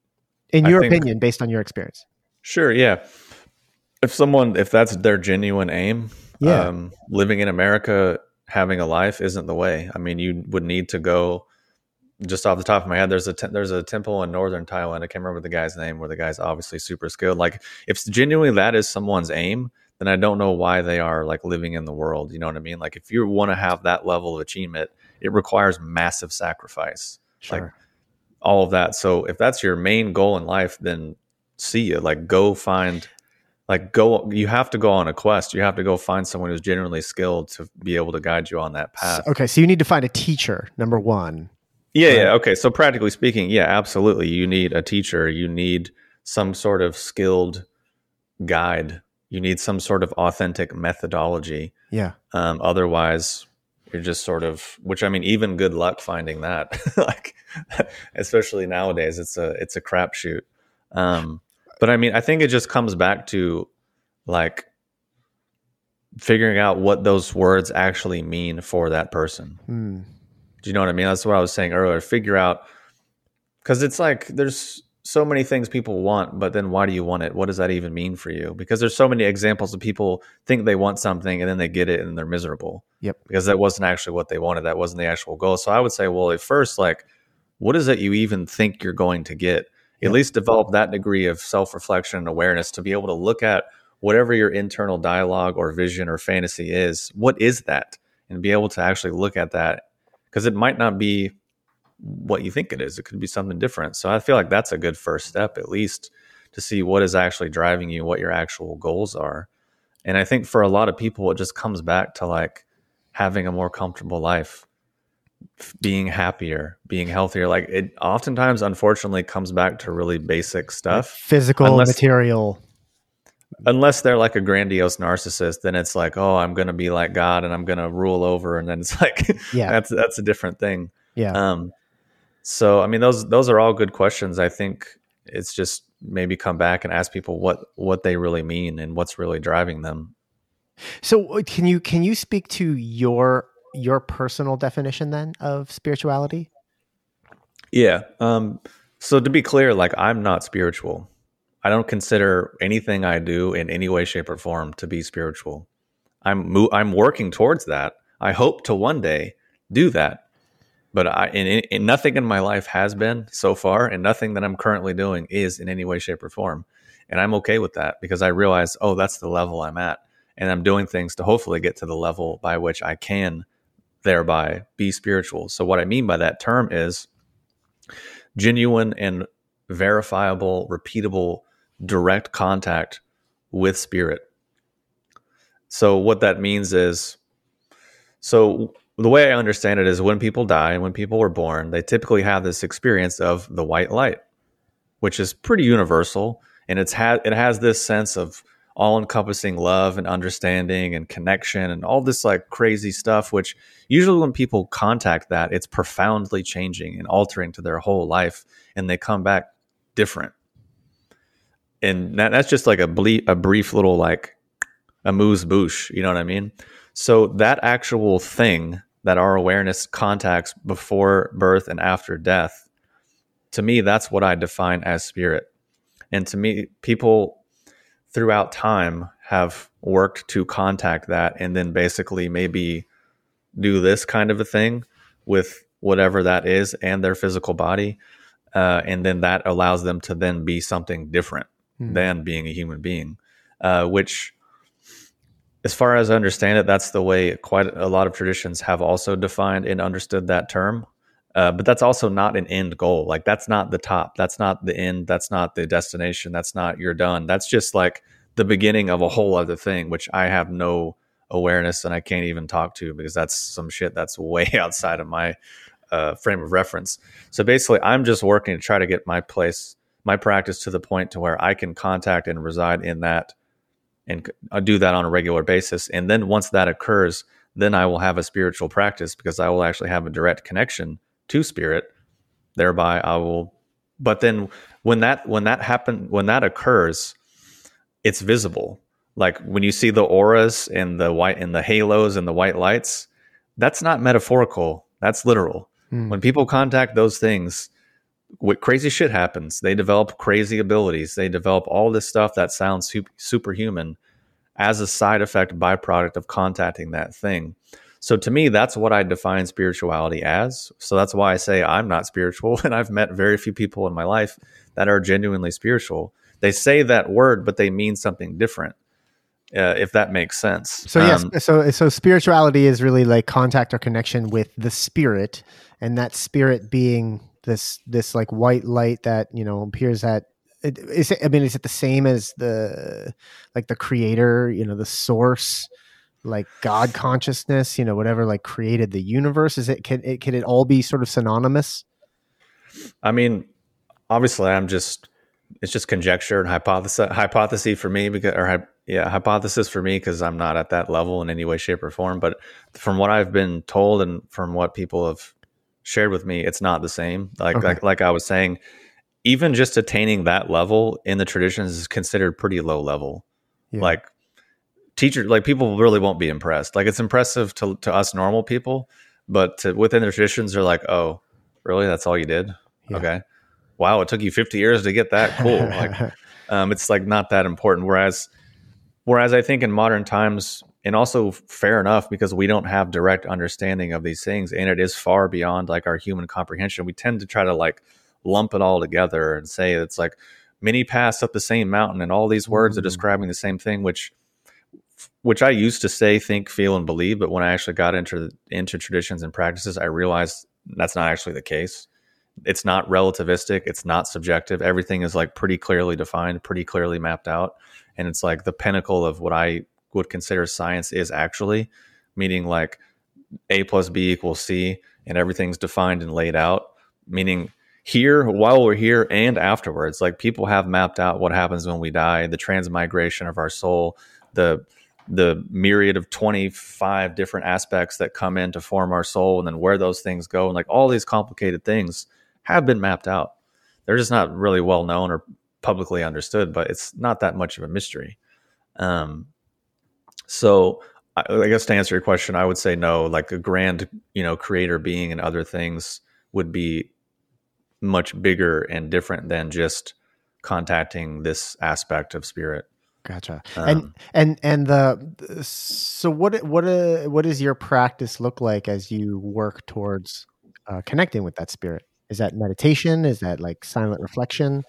[SPEAKER 2] In your think, opinion, based on your experience?
[SPEAKER 1] Sure, yeah. If someone, if that's their genuine aim,
[SPEAKER 2] yeah.
[SPEAKER 1] um, living in America, having a life isn't the way. I mean, you would need to go, just off the top of my head, there's a te- there's a temple in northern Thailand. I can't remember the guy's name, where the guy's obviously super skilled. Like, if genuinely that is someone's aim, then I don't know why they are like living in the world. You know what I mean? Like, if you want to have that level of achievement, it requires massive sacrifice.
[SPEAKER 2] Sure.
[SPEAKER 1] Like, all of that. So if that's your main goal in life, then see you like go find like go you have to go on a quest. You have to go find someone who's genuinely skilled to be able to guide you on that path.
[SPEAKER 2] Okay, so you need to find a teacher, number one.
[SPEAKER 1] Yeah, right? yeah. Okay, so practically speaking, yeah, absolutely. You need a teacher. You need some sort of skilled guide. You need some sort of authentic methodology.
[SPEAKER 2] Yeah.
[SPEAKER 1] Um, otherwise you're just sort of, which I mean, even good luck finding that. Like, especially nowadays, it's a it's a crapshoot. Um, but I mean, I think it just comes back to like figuring out what those words actually mean for that person.
[SPEAKER 2] Mm.
[SPEAKER 1] Do you know what I mean? That's what I was saying earlier. Figure out, because it's like there's so many things people want, but then why do you want it? What does that even mean for you? Because there's so many examples of people think they want something and then they get it and they're miserable.
[SPEAKER 2] Yep.
[SPEAKER 1] Because that wasn't actually what they wanted. That wasn't the actual goal. So I would say, well, at first, like, what is it you even think you're going to get? Yep. At least develop that degree of self-reflection and awareness to be able to look at whatever your internal dialogue or vision or fantasy is. What is that? And be able to actually look at that, because it might not be what you think it is. It could be something different. So I feel like that's a good first step, at least, to see what is actually driving you, what your actual goals are. And I think for a lot of people, it just comes back to like having a more comfortable life, being happier, being healthier. Like, it oftentimes, unfortunately, comes back to really basic stuff.
[SPEAKER 2] Like physical, unless, material.
[SPEAKER 1] Unless they're like a grandiose narcissist, then it's like, oh, I'm going to be like God and I'm going to rule over. And then it's like,
[SPEAKER 2] yeah,
[SPEAKER 1] that's, that's a different thing.
[SPEAKER 2] Yeah.
[SPEAKER 1] Um, So, I mean, those those are all good questions. I think it's just maybe come back and ask people what, what they really mean and what's really driving them.
[SPEAKER 2] So can you can you speak to your your personal definition then of spirituality?
[SPEAKER 1] Yeah. Um, so to be clear, like, I'm not spiritual. I don't consider anything I do in any way, shape, or form to be spiritual. I'm mo- I'm working towards that. I hope to one day do that. But I, in, in, nothing in my life has been so far, and nothing that I'm currently doing is in any way, shape, or form. And I'm okay with that, because I realize, oh, that's the level I'm at. And I'm doing things to hopefully get to the level by which I can thereby be spiritual. So what I mean by that term is genuine and verifiable, repeatable, direct contact with spirit. So what that means is, so the way I understand it is when people die and when people were born, they typically have this experience of the white light, which is pretty universal. And it's ha- it has this sense of all-encompassing love and understanding and connection and all this like crazy stuff, which usually when people contact that, it's profoundly changing and altering to their whole life, and they come back different. And that, that's just like a, ble- a brief little like amuse-bouche, you know what I mean? So that actual thing that our awareness contacts before birth and after death, to me, that's what I define as spirit. And to me, people throughout time have worked to contact that and then basically maybe do this kind of a thing with whatever that is and their physical body. uh, and then that allows them to then be something different mm. than being a human being, uh, which, as far as I understand it, that's the way quite a lot of traditions have also defined and understood that term. Uh, but that's also not an end goal. Like, that's not the top. That's not the end. That's not the destination. That's not you're done. That's just like the beginning of a whole other thing, which I have no awareness and I can't even talk to, because that's some shit that's way outside of my uh, frame of reference. So basically, I'm just working to try to get my place, my practice to the point to where I can contact and reside in that and do that on a regular basis. And then once that occurs, then I will have a spiritual practice, because I will actually have a direct connection to spirit. Thereby I will, but then when that, when that happen, when that occurs, it's visible. Like when you see the auras and the white and the halos and the white lights, that's not metaphorical. That's literal. Hmm. When people contact those things, what crazy shit happens. They develop crazy abilities. They develop all this stuff that sounds super, superhuman as a side effect, byproduct of contacting that thing. So to me, that's what I define spirituality as. So that's why I say I'm not spiritual, and I've met very few people in my life that are genuinely spiritual. They say that word, but they mean something different, uh, if that makes sense.
[SPEAKER 2] So yes, um, so so spirituality is really like contact or connection with the spirit, and that spirit being this this like white light that, you know, appears at. Is it, I mean, is it the same as the like the creator, you know, the source, like God consciousness, you know, whatever like created the universe? Is it can it can it all be sort of synonymous?
[SPEAKER 1] I mean, obviously, I'm just it's just conjecture and hypothesis hypothesis for me because or yeah hypothesis for me because I'm not at that level in any way, shape, or form. But from what I've been told and from what people have shared with me, it's not the same. Like okay. like like I was saying, even just attaining that level in the traditions is considered pretty low level. Yeah. Like teacher, like people really won't be impressed. Like it's impressive to to us normal people, but to, within the traditions, they're like, "Oh, really? That's all you did? Yeah. Okay, wow, it took you fifty years to get that. Cool." Like, um, it's like not that important. Whereas, whereas I think in modern times, and also fair enough, because we don't have direct understanding of these things, and it is far beyond like our human comprehension. We tend to try to like lump it all together and say it's like many paths up the same mountain, and all these words mm-hmm. are describing the same thing, which. which I used to say, think, feel, and believe. But when I actually got into into traditions and practices, I realized that's not actually the case. It's not relativistic. It's not subjective. Everything is like pretty clearly defined, pretty clearly mapped out. And it's like the pinnacle of what I would consider science is actually, meaning like A plus B equals C, and everything's defined and laid out, meaning here, while we're here and afterwards, like people have mapped out what happens when we die, the transmigration of our soul, the the myriad of twenty-five different aspects that come in to form our soul, and then where those things go. And like all these complicated things have been mapped out. They're just not really well known or publicly understood, but it's not that much of a mystery. Um, so I, I guess to answer your question, I would say no, like a grand, you know, creator being and other things would be much bigger and different than just contacting this aspect of spirit.
[SPEAKER 2] Gotcha. Um, and and and the so what what uh, what does your practice look like as you work towards uh, connecting with that spirit? Is that meditation? Is that like silent reflection?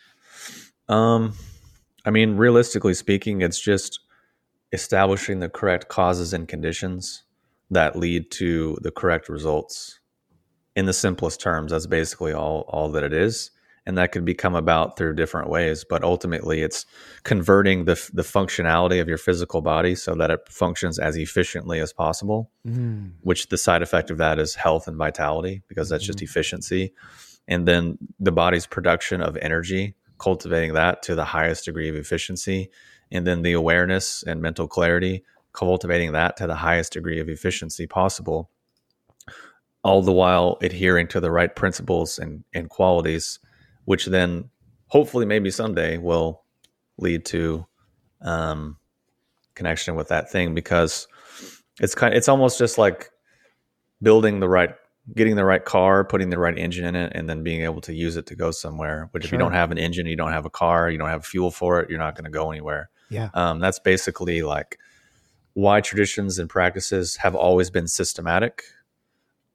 [SPEAKER 1] Um, I mean, realistically speaking, it's just establishing the correct causes and conditions that lead to the correct results. In the simplest terms, that's basically all all that it is. And that could become about through different ways, but ultimately it's converting the the functionality of your physical body so that it functions as efficiently as possible, mm. which the side effect of that is health and vitality, because that's mm. just efficiency. And then the body's production of energy, cultivating that to the highest degree of efficiency. And then the awareness and mental clarity, cultivating that to the highest degree of efficiency possible, all the while adhering to the right principles and, and qualities, which then hopefully maybe someday will lead to um, connection with that thing, because it's kind of, it's almost just like building the right, getting the right car, putting the right engine in it, and then being able to use it to go somewhere. Which sure. If you don't have an engine, you don't have a car, you don't have fuel for it, you're not going to go anywhere.
[SPEAKER 2] Yeah.
[SPEAKER 1] Um, that's basically like why traditions and practices have always been systematic.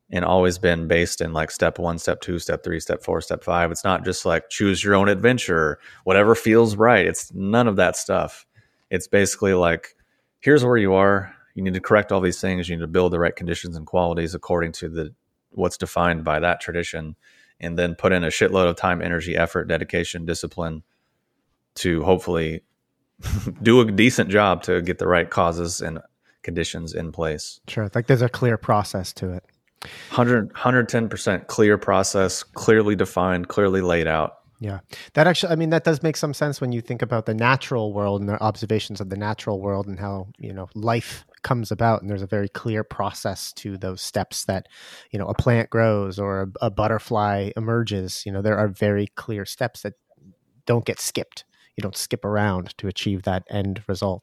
[SPEAKER 1] and always been based in like step one, step two, step three, step four, step five. It's not just like choose your own adventure, whatever feels right. It's none of that stuff. It's basically like, here's where you are. You need to correct all these things. You need to build the right conditions and qualities according to the what's defined by that tradition, and then put in a shitload of time, energy, effort, dedication, discipline to hopefully do a decent job to get the right causes and conditions in place.
[SPEAKER 2] Sure. Like there's a clear process to it.
[SPEAKER 1] one hundred, one hundred ten percent clear process, clearly defined, clearly laid out.
[SPEAKER 2] Yeah. That actually, I mean, that does make some sense when you think about the natural world and the observations of the natural world and how, you know, life comes about. And there's a very clear process to those steps that, you know, a plant grows or a, a butterfly emerges. You know, there are very clear steps that don't get skipped. You don't skip around to achieve that end result.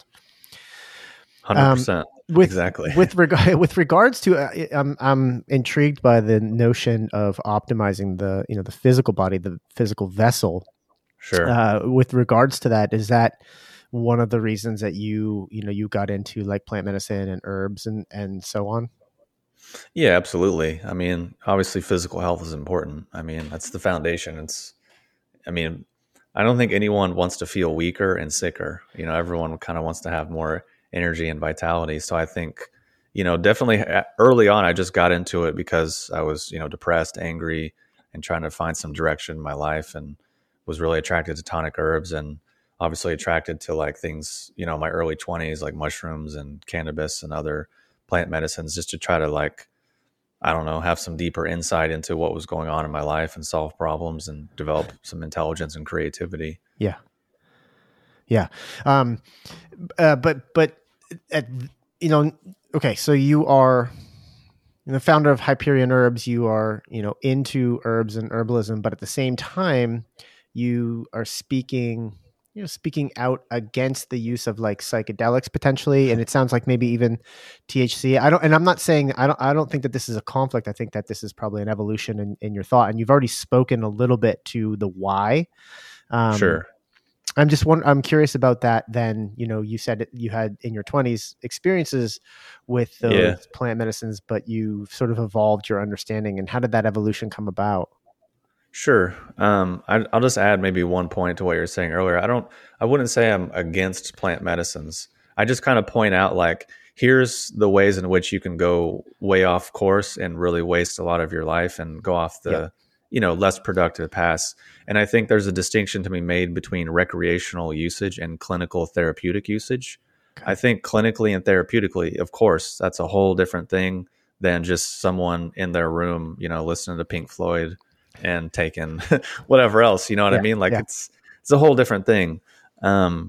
[SPEAKER 1] one hundred percent.
[SPEAKER 2] Um, with,
[SPEAKER 1] exactly.
[SPEAKER 2] With regard with regards to, uh, I'm I'm intrigued by the notion of optimizing the you know the physical body, the physical vessel.
[SPEAKER 1] Sure.
[SPEAKER 2] Uh, with regards to that, is that one of the reasons that you you know you got into like plant medicine and herbs and and so on?
[SPEAKER 1] Yeah, absolutely. I mean, obviously, physical health is important. I mean, that's the foundation. It's, I mean, I don't think anyone wants to feel weaker and sicker. You know, everyone kind of wants to have more energy and vitality. So I think, you know, definitely early on, I just got into it because I was, you know, depressed, angry, and trying to find some direction in my life, and was really attracted to tonic herbs, and obviously attracted to like things, you know, my early twenties, like mushrooms and cannabis and other plant medicines, just to try to like, I don't know, have some deeper insight into what was going on in my life and solve problems and develop some intelligence and creativity.
[SPEAKER 2] Yeah. Yeah. Um, uh, but, but, at, you know, okay. So you are the founder of Hyperion Herbs. You are, you know, into herbs and herbalism, but at the same time, you are speaking, you know, speaking out against the use of like psychedelics potentially. And it sounds like maybe even T H C. I don't, and I'm not saying, I don't, I don't think that this is a conflict. I think that this is probably an evolution in, in your thought. And you've already spoken a little bit to the why. Um,
[SPEAKER 1] Sure.
[SPEAKER 2] I'm just one, I'm curious about that. Then, you know, you said you had in your twenties experiences with those
[SPEAKER 1] Yeah.
[SPEAKER 2] plant medicines, but you sort of evolved your understanding. And how did that evolution come about?
[SPEAKER 1] Sure. Um, I, I'll just add maybe one point to what you were saying earlier. I don't, I wouldn't say I'm against plant medicines. I just kind of point out like, here's the ways in which you can go way off course and really waste a lot of your life and go off the, yeah. you know, less productive paths. And I think there's a distinction to be made between recreational usage and clinical therapeutic usage. Okay. I think clinically and therapeutically, of course, that's a whole different thing than just someone in their room, you know, listening to Pink Floyd and taking whatever else, you know what yeah, I mean? Like yeah. it's, it's a whole different thing. Um,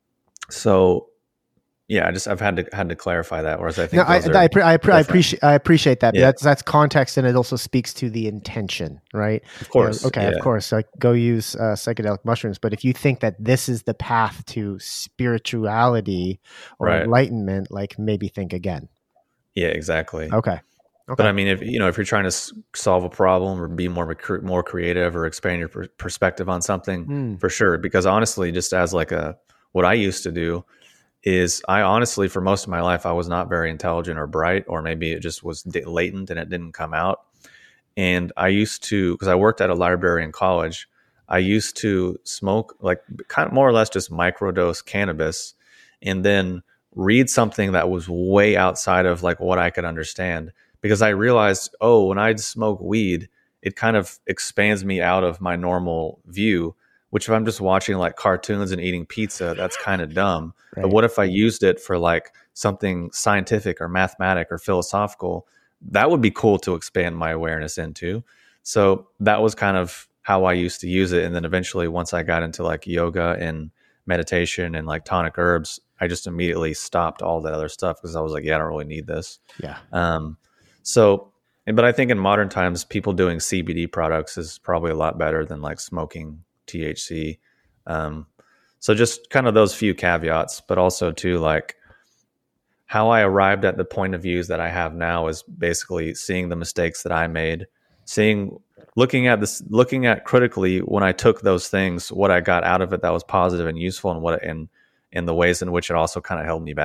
[SPEAKER 1] so yeah, I just, I've had to, had to clarify that. Whereas I think,
[SPEAKER 2] no, I, I, I, I appreciate, I appreciate that. Yeah. That's, that's context. And it also speaks to the intention, right?
[SPEAKER 1] Of course.
[SPEAKER 2] You know, okay. Yeah. Of course. Like go use uh, psychedelic mushrooms. But if you think that this is the path to spirituality or right. enlightenment, like maybe think again.
[SPEAKER 1] Yeah, exactly.
[SPEAKER 2] Okay. Okay.
[SPEAKER 1] But I mean, if you know, if you're trying to s- solve a problem or be more more creative or expand your per- perspective on something, mm. for sure. Because honestly, just as like a what I used to do is, I honestly, for most of my life, I was not very intelligent or bright, or maybe it just was latent and it didn't come out. And I used to, because I worked at a library in college, I used to smoke like kind of more or less just microdose cannabis, and then read something that was way outside of like what I could understand. Because I realized, oh, when I smoke weed, it kind of expands me out of my normal view, which if I'm just watching like cartoons and eating pizza, that's kind of dumb. Right. But what if I used it for like something scientific or mathematic or philosophical? That would be cool to expand my awareness into. So that was kind of how I used to use it. And then eventually, once I got into like yoga and meditation and like tonic herbs, I just immediately stopped all that other stuff because I was like, yeah, I don't really need this.
[SPEAKER 2] Yeah.
[SPEAKER 1] Um, So, but I think in modern times, people doing C B D products is probably a lot better than like smoking T H C. Um, so just kind of those few caveats, but also too, like how I arrived at the point of views that I have now is basically seeing the mistakes that I made, seeing, looking at this, looking at critically when I took those things, what I got out of it that was positive and useful, and what, and, and the ways in which it also kind of held me back.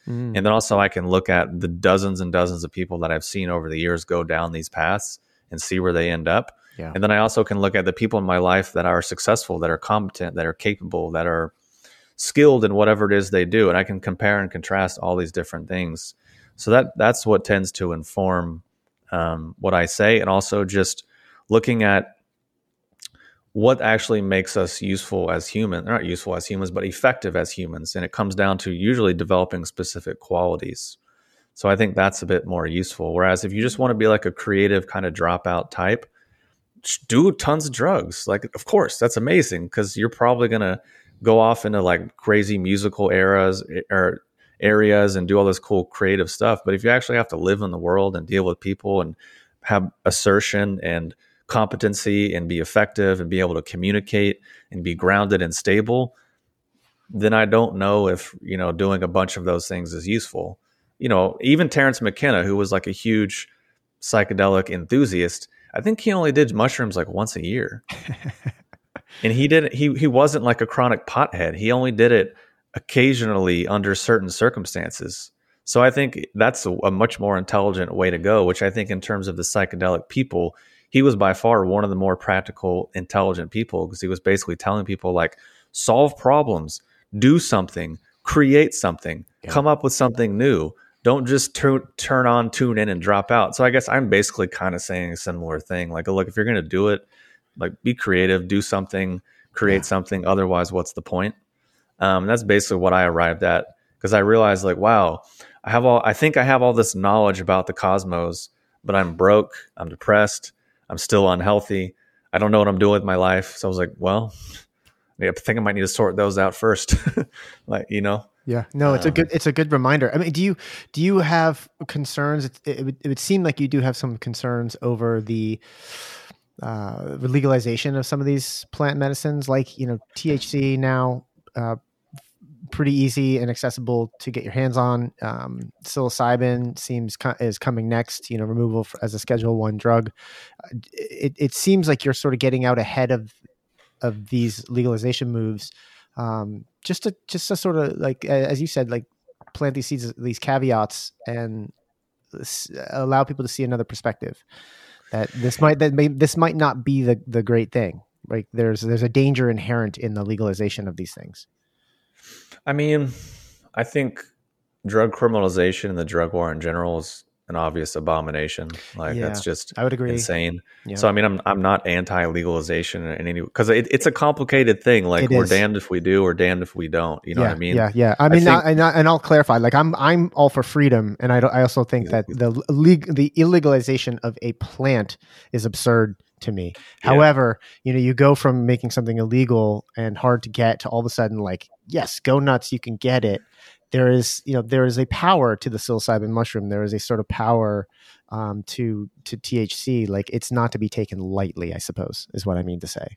[SPEAKER 2] Mm.
[SPEAKER 1] And then also I can look at the dozens and dozens of people that I've seen over the years go down these paths and see where they end up.
[SPEAKER 2] Yeah.
[SPEAKER 1] And then I also can look at the people in my life that are successful, that are competent, that are capable, that are skilled in whatever it is they do. And I can compare and contrast all these different things. So that that's what tends to inform um, what I say. And also just looking at what actually makes us useful as humans, not useful as humans, but effective as humans. And it comes down to usually developing specific qualities. So I think that's a bit more useful. Whereas if you just want to be like a creative kind of dropout type, do tons of drugs. Like, of course, that's amazing because you're probably going to go off into like crazy musical eras or areas and do all this cool creative stuff. But if you actually have to live in the world and deal with people and have assertion and competency and be effective and be able to communicate and be grounded and stable, then I don't know if, you know, doing a bunch of those things is useful. You know, even Terrence McKenna, who was like a huge psychedelic enthusiast, I think he only did mushrooms like once a year. And he didn't, he, he wasn't like a chronic pothead. He only did it occasionally under certain circumstances. So I think that's a, a much more intelligent way to go, which I think in terms of the psychedelic people, he was by far one of the more practical, intelligent people because he was basically telling people like, solve problems, do something, create something, yeah. come up with something new. Don't just tu- turn on, tune in, and drop out. So I guess I'm basically kind of saying a similar thing. Like, look, if you're going to do it, like be creative, do something, create yeah. something. Otherwise, what's the point? Um, that's basically what I arrived at because I realized like, wow, I have all, I think I have all this knowledge about the cosmos, but I'm broke, I'm depressed, I'm still unhealthy. I don't know what I'm doing with my life. So I was like, well, I think I might need to sort those out first. Like, you know?
[SPEAKER 2] Yeah, no, it's um, a good, it's a good reminder. I mean, do you, do you have concerns? It, it, would, it would seem like you do have some concerns over the uh, legalization of some of these plant medicines, like, you know, T H C now, uh, pretty easy and accessible to get your hands on. Um, psilocybin seems co- is coming next, you know, removal for, as a Schedule One drug. It, it seems like you're sort of getting out ahead of of these legalization moves, um, just to just to sort of like, as you said, like plant these seeds, these caveats, and allow people to see another perspective. That this might that may, this might not be the the great thing. Like there's there's a danger inherent in the legalization of these things.
[SPEAKER 1] I mean, I think drug criminalization and the drug war in general is an obvious abomination. Like yeah, that's just
[SPEAKER 2] I would agree.
[SPEAKER 1] insane.
[SPEAKER 2] Yeah.
[SPEAKER 1] So I mean, I'm I'm not anti-legalization in any because it, it's a complicated thing. Like it we're is. damned if we do, or damned if we don't. You know
[SPEAKER 2] yeah,
[SPEAKER 1] what I mean?
[SPEAKER 2] Yeah, yeah. I mean, I think, I, and, I, and I'll clarify. Like I'm I'm all for freedom, and I don't, I also think that the leg, the illegalization of a plant is absurd to me. Yeah. However, you know, you go from making something illegal and hard to get to all of a sudden like, yes, go nuts, you can get it. There is, you know, there is a power to the psilocybin mushroom. There is a sort of power um, to to T H C. Like it's not to be taken lightly, I suppose, is what I mean to say.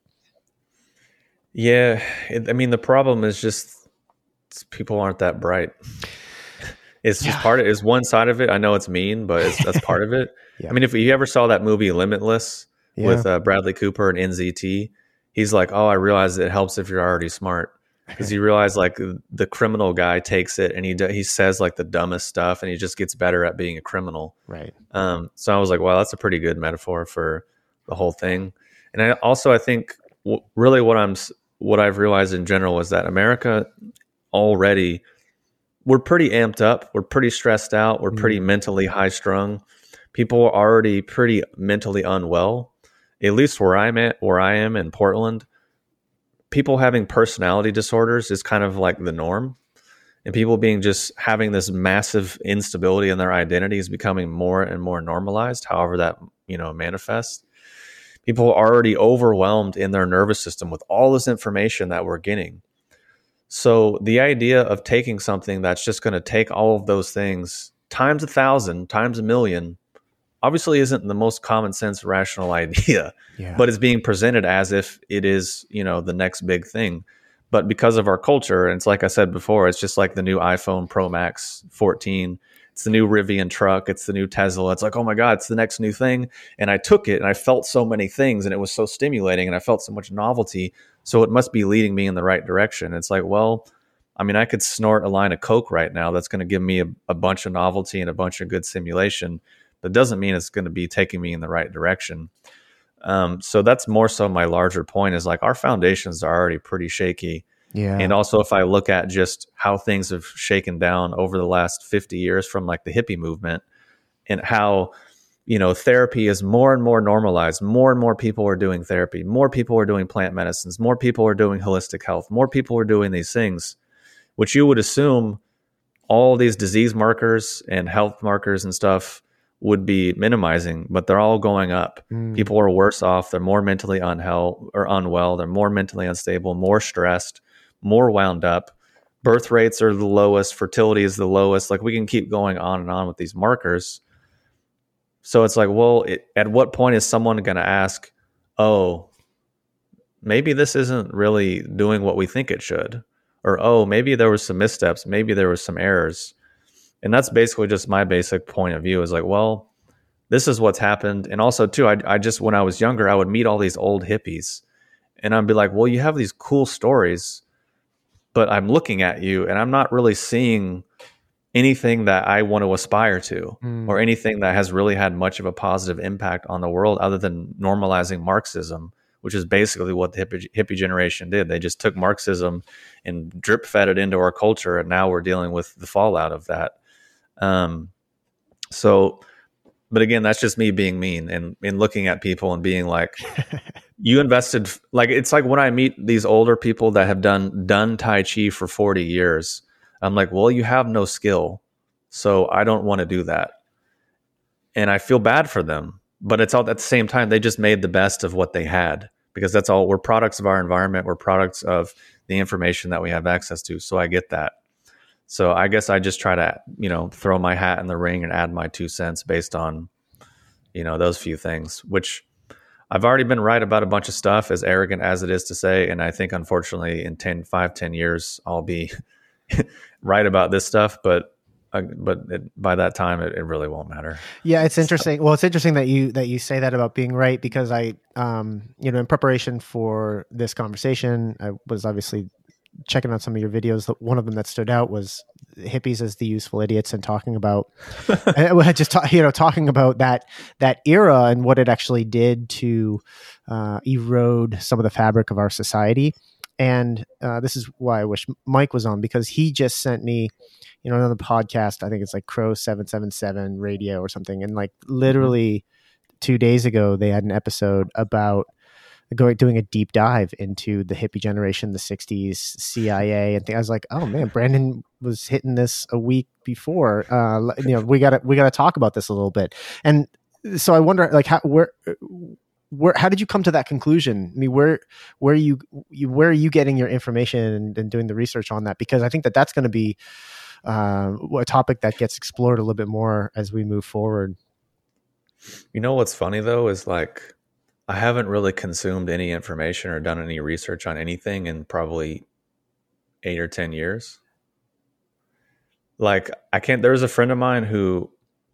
[SPEAKER 1] Yeah, it, I mean, the problem is just people aren't that bright. It's just yeah. part of it's one side of it. I know it's mean, but it's, that's part of it. Yeah. I mean, if you ever saw that movie Limitless yeah. with uh, Bradley Cooper and N Z T, he's like, "Oh, I realize it helps if you're already smart." Because you realize like the criminal guy takes it and he he says like the dumbest stuff and he just gets better at being a criminal.
[SPEAKER 2] Right.
[SPEAKER 1] Um, so I was like, wow, that's a pretty good metaphor for the whole thing. And I also I think w- really what I'm what I've realized in general is that America already we're pretty amped up, we're pretty stressed out, we're pretty mm. mentally high strung. People are already pretty mentally unwell. At least where I'm at, where I am in Portland. People having personality disorders is kind of like the norm, and people being just having this massive instability in their identity is becoming more and more normalized. However that, you know, manifests. People are already overwhelmed in their nervous system with all this information that we're getting. So the idea of taking something that's just going to take all of those things times a thousand, times a million, obviously isn't the most common sense, rational idea, yeah. but it's being presented as if it is, you know, the next big thing. But because of our culture, and it's like I said before, it's just like the new iPhone Pro Max fourteen. It's the new Rivian truck. It's the new Tesla. It's like, oh my God, it's the next new thing. And I took it and I felt so many things and it was so stimulating and I felt so much novelty. So it must be leading me in the right direction. It's like, well, I mean, I could snort a line of Coke right now. That's going to give me a, a bunch of novelty and a bunch of good stimulation, but it doesn't mean it's going to be taking me in the right direction. Um, so that's more so my larger point is like our foundations are already pretty shaky.
[SPEAKER 2] Yeah.
[SPEAKER 1] And also if I look at just how things have shaken down over the last fifty years from like the hippie movement and how, you know, therapy is more and more normalized. More and more people are doing therapy. More people are doing plant medicines. More people are doing holistic health. More people are doing these things, which you would assume all these disease markers and health markers and stuff would be minimizing, but they're all going up. Mm. People are worse off. They're more mentally unhealth or unwell. They're more mentally unstable, more stressed, more wound up. Birth rates are the lowest. Fertility is the lowest. Like we can keep going on and on with these markers. So it's like, well, it, at what point is someone going to ask, oh, maybe this isn't really doing what we think it should? Or, oh, maybe there was some missteps. Maybe there was some errors. And that's basically just my basic point of view is like, well, this is what's happened. And also, too, I, I just, when I was younger, I would meet all these old hippies. And I'd be like, well, you have these cool stories, but I'm looking at you and I'm not really seeing anything that I want to aspire to mm. or anything that has really had much of a positive impact on the world other than normalizing Marxism, which is basically what the hippie, hippie generation did. They just took Marxism and drip fed it into our culture. And now we're dealing with the fallout of that. Um, so, but again, that's just me being mean and, and looking at people and being like, you invested, like, it's like when I meet these older people that have done, done Tai Chi for forty years, I'm like, well, you have no skill, so I don't want to do that. And I feel bad for them, but it's all at the same time, they just made the best of what they had because that's all, we're products of our environment. We're products of the information that we have access to. So I get that. So I guess I just try to, you know, throw my hat in the ring and add my two cents based on, you know, those few things, which I've already been right about a bunch of stuff, as arrogant as it is to say. And I think, unfortunately, in ten, five, ten years, I'll be right about this stuff, but uh, but it, by that time, it, it really won't matter.
[SPEAKER 2] Yeah, it's interesting. So, well, it's interesting that you that you say that about being right because I, um, you know, in preparation for this conversation, I was obviously checking out some of your videos. One of them that stood out was hippies as the useful idiots and talking about, just ta- you know, talking about that that era and what it actually did to uh, erode some of the fabric of our society. And uh, this is why I wish Mike was on, because he just sent me, you know, another podcast. I think it's like Crow seven seven seven Radio or something. And like literally two days ago, they had an episode about going doing a deep dive into the hippie generation, the sixties, C I A, and th- I was like, oh man, Brandon was hitting this a week before. Uh, you know, we gotta we gotta talk about this a little bit. And so I wonder, like, how where. Where, how did you come to that conclusion? I mean, where, where you, you where are you getting your information and, and doing the research on that? Because I think that that's going to be uh, a topic that gets explored a little bit more as we move forward.
[SPEAKER 1] You know, what's funny though, is like, I haven't really consumed any information or done any research on anything in probably eight or ten years. Like I can't, there was a friend of mine who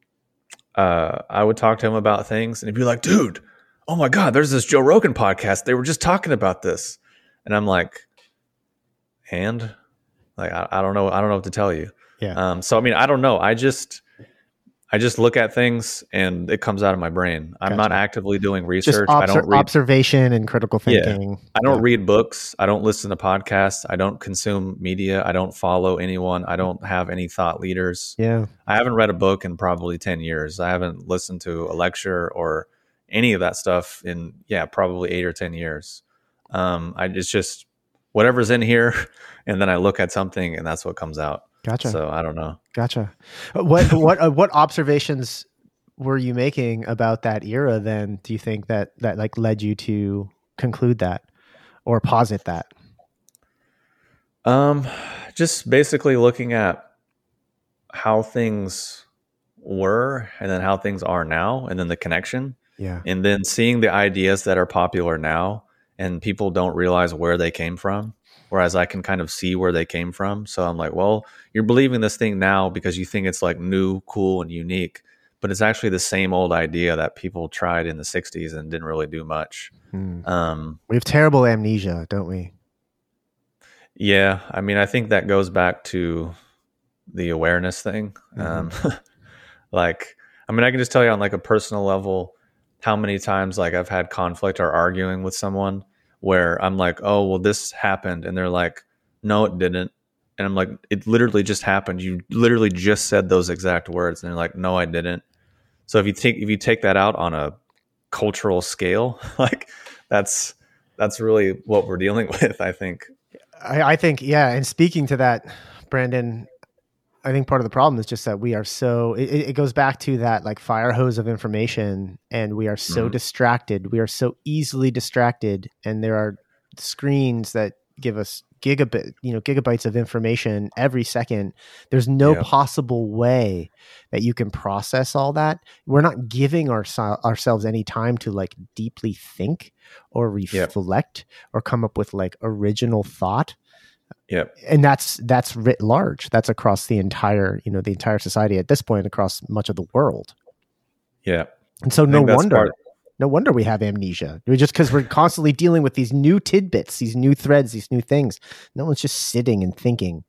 [SPEAKER 1] uh, I would talk to him about things and he'd be like, dude, oh my God, there's this Joe Rogan podcast. They were just talking about this. And I'm like, and like, I, I don't know. I don't know what to tell you.
[SPEAKER 2] Yeah.
[SPEAKER 1] Um, so, I mean, I don't know. I just, I just look at things and it comes out of my brain. I'm gotcha. Not actively doing research.
[SPEAKER 2] Obser-
[SPEAKER 1] I don't read
[SPEAKER 2] observation and critical thinking.
[SPEAKER 1] Yeah. I don't
[SPEAKER 2] yeah.
[SPEAKER 1] read books. I don't listen to podcasts. I don't consume media. I don't follow anyone. I don't have any thought leaders.
[SPEAKER 2] Yeah.
[SPEAKER 1] I haven't read a book in probably ten years. I haven't listened to a lecture or any of that stuff in, yeah, probably eight or ten years. Um, I it's just whatever's in here. And then I look at something and that's what comes out.
[SPEAKER 2] Gotcha.
[SPEAKER 1] So I don't know.
[SPEAKER 2] Gotcha. What, what, uh, what observations were you making about that era then? Do you think that, that like led you to conclude that or posit that?
[SPEAKER 1] Um, just basically looking at how things were and then how things are now and then the connection.
[SPEAKER 2] Yeah.
[SPEAKER 1] And then seeing the ideas that are popular now and people don't realize where they came from, whereas I can kind of see where they came from. So I'm like, well, you're believing this thing now because you think it's like new, cool, and unique, but it's actually the same old idea that people tried in the sixties and didn't really do much.
[SPEAKER 2] Hmm.
[SPEAKER 1] Um,
[SPEAKER 2] we have terrible amnesia, don't we?
[SPEAKER 1] Yeah. I mean, I think that goes back to the awareness thing. Um,
[SPEAKER 2] Mm-hmm.
[SPEAKER 1] like, I mean, I can just tell you on like a personal level how many times like I've had conflict or arguing with someone where I'm like, oh, well, this happened. And they're like, no, it didn't. And I'm like, it literally just happened. You literally just said those exact words. And they're like, no, I didn't. So if you take, if you take that out on a cultural scale, like that's, that's really what we're dealing with, I think.
[SPEAKER 2] I, I think, yeah. And speaking to that, Brandon, I think part of the problem is just that we are so, it, it goes back to that like fire hose of information, and we are so
[SPEAKER 1] Mhm.
[SPEAKER 2] distracted. We are so easily distracted. And there are screens that give us gigabit, you know, gigabytes of information every second. There's no
[SPEAKER 1] Yeah.
[SPEAKER 2] possible way that you can process all that. We're not giving our, ourselves any time to like deeply think or reflect
[SPEAKER 1] Yep.
[SPEAKER 2] or come up with like original thought.
[SPEAKER 1] Yep.
[SPEAKER 2] And that's that's writ large. That's across the entire, you know, the entire society at this point, across much of the world.
[SPEAKER 1] Yeah.
[SPEAKER 2] And so
[SPEAKER 1] I
[SPEAKER 2] no
[SPEAKER 1] think that's
[SPEAKER 2] wonder,
[SPEAKER 1] part-
[SPEAKER 2] no wonder we have amnesia. We're just because we're constantly dealing with these new tidbits, these new threads, these new things. No one's just sitting and thinking.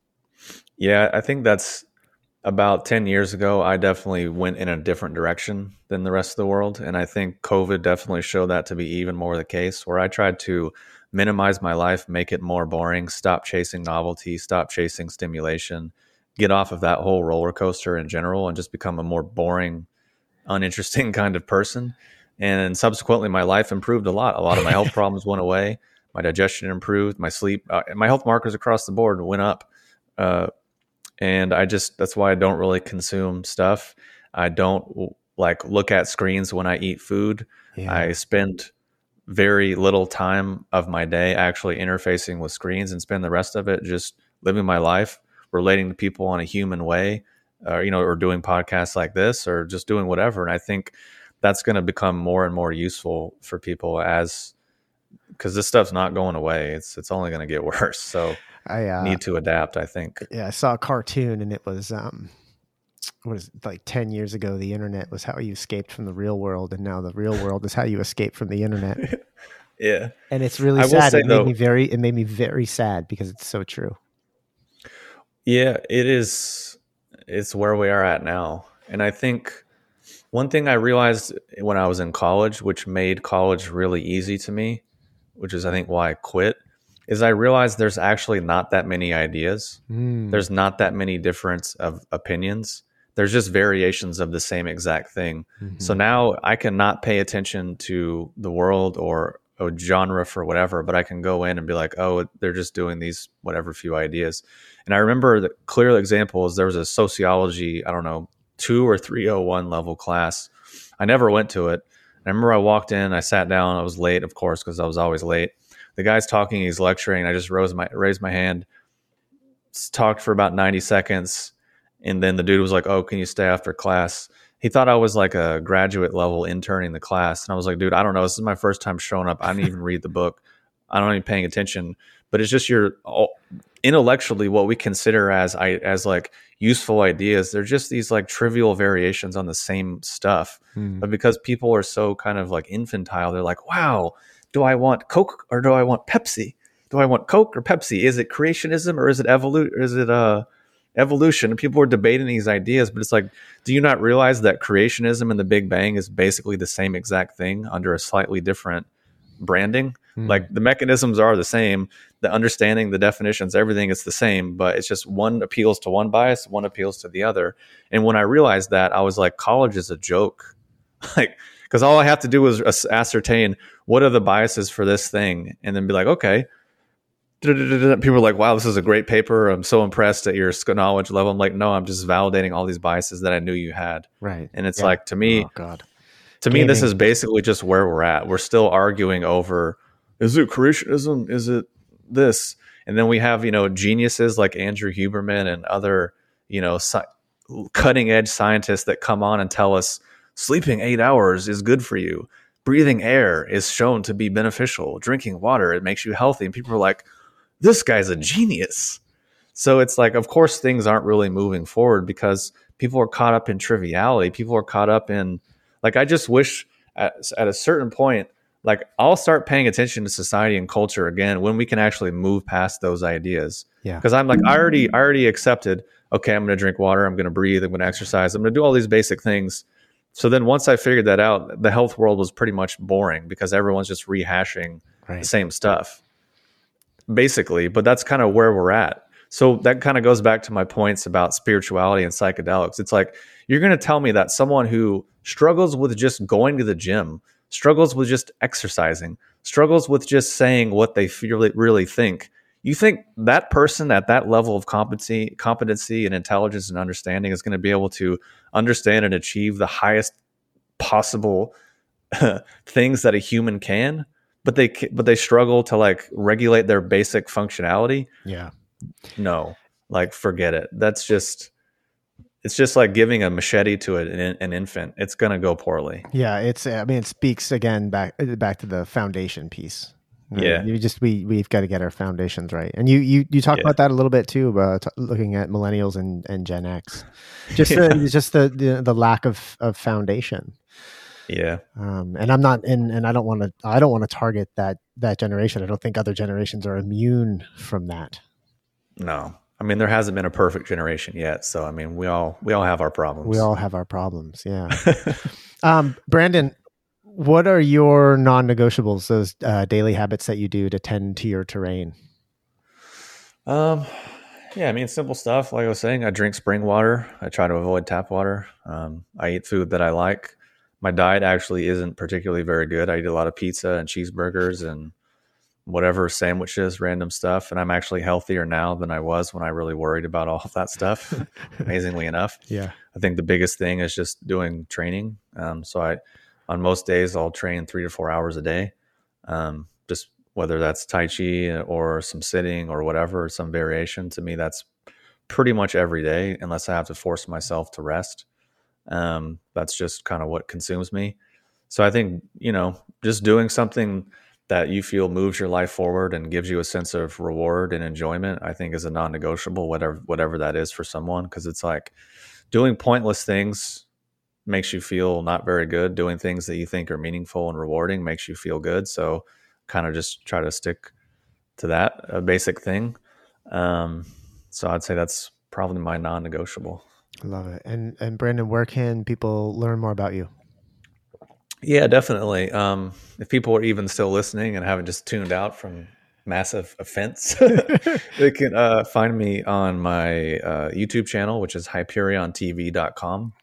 [SPEAKER 1] Yeah, I think that's about ten years ago. I definitely went in a different direction than the rest of the world. And I think COVID definitely showed that to be even more the case, where I tried to minimize my life, make it more boring, stop chasing novelty, stop chasing stimulation, get off of that whole roller coaster in general, and just become a more boring, uninteresting kind of person. And subsequently, my life improved a lot. A lot of my health problems went away. My digestion improved. My sleep, uh, my health markers across the board went up. Uh, and I just, that's why I don't really consume stuff. I don't like look at screens when I eat food.
[SPEAKER 2] Yeah.
[SPEAKER 1] I spend very little time of my day actually interfacing with screens, and spend the rest of it just living my life, relating to people in a human way, uh, you know, or doing podcasts like this, or just doing whatever. And I think that's going to become more and more useful for people as, because this stuff's not going away. It's it's only going to get worse. So
[SPEAKER 2] I uh,
[SPEAKER 1] need to adapt, I think.
[SPEAKER 2] Yeah, I saw a cartoon, and it was um, what is it, like ten years ago? The internet was how you escaped from the real world, and now the real world is how you escape from the internet.
[SPEAKER 1] Yeah,
[SPEAKER 2] and it's really
[SPEAKER 1] I will
[SPEAKER 2] sad.
[SPEAKER 1] say,
[SPEAKER 2] It made
[SPEAKER 1] though-
[SPEAKER 2] me very, it made me very sad because it's so true.
[SPEAKER 1] Yeah, it is. It's where we are at now. And I think one thing I realized when I was in college, which made college really easy to me, which is I think why I quit, is I realized there's actually not that many ideas.
[SPEAKER 2] Mm.
[SPEAKER 1] There's not that many difference of opinions. There's just variations of the same exact thing.
[SPEAKER 2] Mm-hmm.
[SPEAKER 1] So now I can not pay attention to the world or a genre for whatever, but I can go in and be like, oh, they're just doing these whatever few ideas. And I remember the clear example is there was a sociology, I don't know, two or three oh one level class. I never went to it. I remember I walked in, I sat down, I was late, of course, because I was always late. The guy's talking, he's lecturing, I just rose my raised my hand, talked for about ninety seconds, and then the dude was like, oh, can you stay after class? He thought I was like a graduate level interning the class. And I was like, dude, I don't know. This is my first time showing up. I didn't even read the book. I don't even paying attention. But it's just your intellectually what we consider as as like useful ideas. They're just these like trivial variations on the same stuff.
[SPEAKER 2] Mm.
[SPEAKER 1] But because people are so kind of like infantile, they're like, wow, do I want Coke or do I want Pepsi? Do I want Coke or Pepsi? Is it creationism or is it evolu- or is it uh evolution? And people are debating these ideas, but it's like, do you not realize that creationism and the Big Bang is basically the same exact thing under a slightly different branding?
[SPEAKER 2] Mm.
[SPEAKER 1] Like the mechanisms are the same, the understanding, the definitions, everything is the same, but it's just one appeals to one bias, one appeals to the other. And when I realized that, I was like, college is a joke. Like, because all I have to do is ascertain what are the biases for this thing, and then be like, okay. People are like, wow, this is a great paper. I'm so impressed at your knowledge level. I'm like, no, I'm just validating all these biases that I knew you had.
[SPEAKER 2] Right.
[SPEAKER 1] And it's
[SPEAKER 2] yeah.
[SPEAKER 1] like, to me,
[SPEAKER 2] oh, God.
[SPEAKER 1] to
[SPEAKER 2] Gaming.
[SPEAKER 1] me, this is basically just where we're at. We're still arguing over, is it creationism? Is it this? And then we have, you know, geniuses like Andrew Huberman and other, you know, sci- cutting edge scientists that come on and tell us sleeping eight hours is good for you. Breathing air is shown to be beneficial. Drinking water, it makes you healthy. And people are like, this guy's a genius. So it's like, of course, things aren't really moving forward because people are caught up in triviality. People are caught up in, like, I just wish at, at a certain point, like I'll start paying attention to society and culture again when we can actually move past those ideas.
[SPEAKER 2] Yeah.
[SPEAKER 1] Because I'm like, I already, I already accepted, okay, I'm going to drink water. I'm going to breathe. I'm going to exercise. I'm going to do all these basic things. So then once I figured that out, the health world was pretty much boring because everyone's just rehashing right. the same stuff basically. But that's kind of where we're at. So that kind of goes back to my points about spirituality and psychedelics. It's like, you're going to tell me that someone who struggles with just going to the gym, struggles with just exercising, struggles with just saying what they feel, really think, you think that person at that level of competency, competency and intelligence and understanding is going to be able to understand and achieve the highest possible things that a human can, but they but they struggle to like regulate their basic functionality?
[SPEAKER 2] Yeah.
[SPEAKER 1] No, like forget it. That's just, it's just like giving a machete to an, an infant. It's going to go poorly.
[SPEAKER 2] Yeah. It's, I mean, it speaks again back, back to the foundation piece. Right?
[SPEAKER 1] Yeah.
[SPEAKER 2] You just, we, we've got to get our foundations right. And you, you, you talk
[SPEAKER 1] yeah.
[SPEAKER 2] about that a little bit too, about t- looking at millennials and, and Gen X, just, yeah. the, just the, the, the lack of, of foundation.
[SPEAKER 1] Yeah.
[SPEAKER 2] Um, and I'm not in, and I don't want to, I don't want to target that, that generation. I don't think other generations are immune from that.
[SPEAKER 1] No, I mean, there hasn't been a perfect generation yet. So, I mean, we all, we all have our problems.
[SPEAKER 2] We all have our problems. Yeah. um, Brandon, what are your non-negotiables, those uh, daily habits that you do to tend to your terrain?
[SPEAKER 1] Um, yeah, I mean, simple stuff. Like I was saying, I drink spring water. I try to avoid tap water. Um, I eat food that I like. My diet actually isn't particularly very good. I eat a lot of pizza and cheeseburgers and whatever sandwiches, random stuff. And I'm actually healthier now than I was when I really worried about all of that stuff, amazingly enough.
[SPEAKER 2] Yeah.
[SPEAKER 1] I think the biggest thing is just doing training. Um, so I, on most days, I'll train three to four hours a day. Um, just whether that's Tai Chi or some sitting or whatever, some variation. To me, that's pretty much every day, unless I have to force myself to rest. Um, that's just kind of what consumes me. So I think, you know, just doing something that you feel moves your life forward and gives you a sense of reward and enjoyment, I think is a non-negotiable, whatever, whatever that is for someone. Cause it's like doing pointless things makes you feel not very good. Doing things that you think are meaningful and rewarding makes you feel good. So kind of just try to stick to that, a basic thing. Um, so I'd say that's probably my non-negotiable.
[SPEAKER 2] I love it. And, and Brandon, where can people learn more about you?
[SPEAKER 1] Yeah, definitely. Um, if people are even still listening and haven't just tuned out from massive offense, they can uh, find me on my uh, YouTube channel, which is hyperion t v dot com,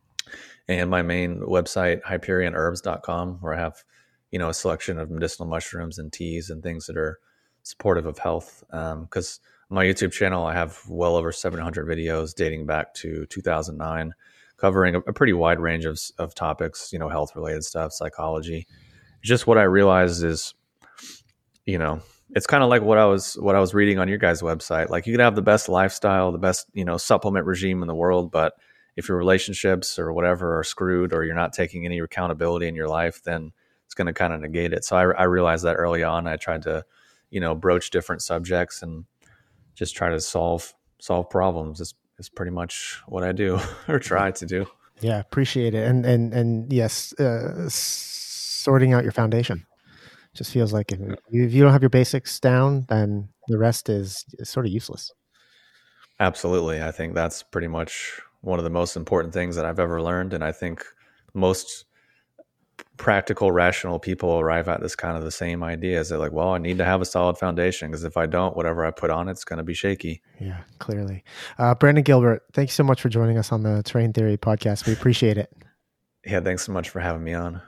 [SPEAKER 1] and my main website, hyperion herbs dot com, where I have, you know, a selection of medicinal mushrooms and teas and things that are supportive of health. Because um, on my YouTube channel, I have well over seven hundred videos dating back to two thousand nine, covering a, a pretty wide range of, of topics, you know, health related stuff, psychology. Just what I realized is, you know, it's kind of like what I was, what I was reading on your guys' website. Like you could have the best lifestyle, the best, you know, supplement regime in the world, but if your relationships or whatever are screwed, or you're not taking any accountability in your life, then it's going to kind of negate it. So I, I realized that early on. I tried to, you know, broach different subjects and just try to solve, solve problems. It's, is pretty much what I do or try to do.
[SPEAKER 2] Yeah. Appreciate it. And, and, and yes, uh, sorting out your foundation just feels like if you, if you don't have your basics down, then the rest is, is sort of useless.
[SPEAKER 1] Absolutely. I think that's pretty much one of the most important things that I've ever learned. And I think most practical, rational people arrive at this kind of the same idea. Is they're like, well, I need to have a solid foundation, because if I don't, whatever I put on it's going to be shaky.
[SPEAKER 2] Yeah, clearly. Uh, Brandon Gilbert, thank you so much for joining us on the Terrain Theory podcast. We appreciate it.
[SPEAKER 1] Yeah, thanks so much for having me on.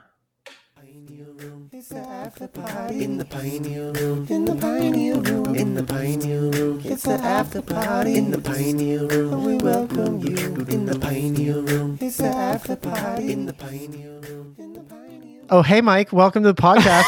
[SPEAKER 3] It's the after party in the Pioneer Room, in the Pioneer Room, in the Pioneer Room. It's the after party in the Pioneer Room. We welcome you in the Pioneer Room. It's the after party in the Pioneer Room. In the Pioneer.
[SPEAKER 2] Oh, hey, Mike, welcome to the podcast.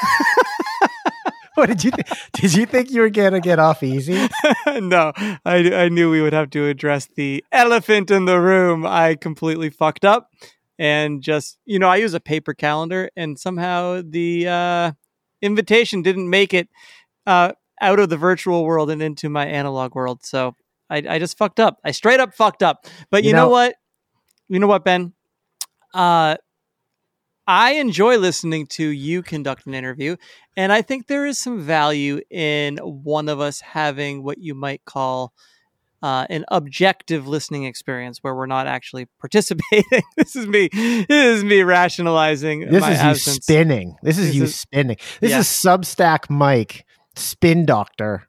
[SPEAKER 2] What did you think? Did you think you were gonna get off easy?
[SPEAKER 4] No, I I knew we would have to address the elephant in the room. I completely fucked up. And just, you know, I use a paper calendar, and somehow the uh, invitation didn't make it uh, out of the virtual world and into my analog world. So I, I just fucked up. I straight up fucked up. But you, you know, know what? You know what, Ben? Uh, I enjoy listening to you conduct an interview, and I think there is some value in one of us having what you might call uh, an objective listening experience, where we're not actually participating. This is me. This is me rationalizing.
[SPEAKER 2] This
[SPEAKER 4] my
[SPEAKER 2] is
[SPEAKER 4] absence.
[SPEAKER 2] you spinning. This is
[SPEAKER 4] This
[SPEAKER 2] you
[SPEAKER 4] is-
[SPEAKER 2] spinning. This
[SPEAKER 4] Yeah.
[SPEAKER 2] is Substack Mike, spin doctor.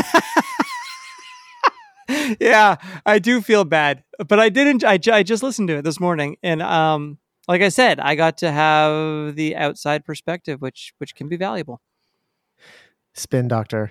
[SPEAKER 4] Yeah, I do feel bad, but I didn't. I, ju- I just listened to it this morning, and um, like I said, I got to have the outside perspective, which which can be valuable.
[SPEAKER 2] Spin doctor.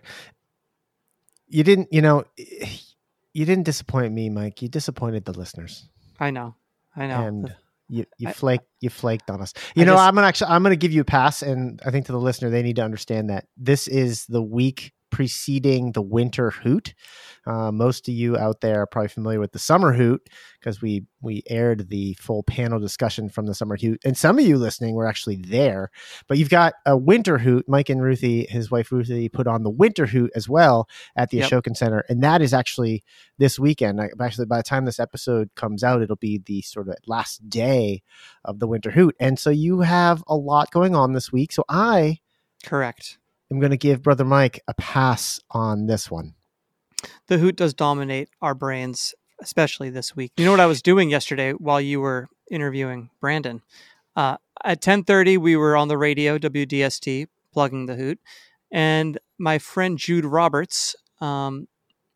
[SPEAKER 2] You didn't, you know, you didn't disappoint me, Mike. You disappointed the listeners.
[SPEAKER 4] I know, I know.
[SPEAKER 2] And you you
[SPEAKER 4] I-
[SPEAKER 2] flaked you flaked on us. You
[SPEAKER 4] I
[SPEAKER 2] know,
[SPEAKER 4] just-
[SPEAKER 2] I'm gonna actually I'm gonna give you a pass, and I think to the listener they need to understand that this is the week preceding the winter hoot. Uh, most of you out there are probably familiar with the summer hoot because we we aired the full panel discussion from the summer hoot, and some of you listening were actually there. But you've got a winter hoot. Mike and Ruthie, his wife Ruthie, put on the winter hoot as well at the
[SPEAKER 4] Yep.
[SPEAKER 2] Ashokan Center, and that is actually this weekend. I- Actually, by the time this episode comes out, it'll be the sort of last day of the winter hoot, and so you have a lot going on this week. So I
[SPEAKER 4] Correct.
[SPEAKER 2] am going to give Brother Mike a pass on this one.
[SPEAKER 4] The hoot does dominate our brains, especially this week. You know what I was doing yesterday while you were interviewing Brandon? Uh, at ten thirty, we were on the radio, W D S T, plugging the hoot. And my friend Jude Roberts, um,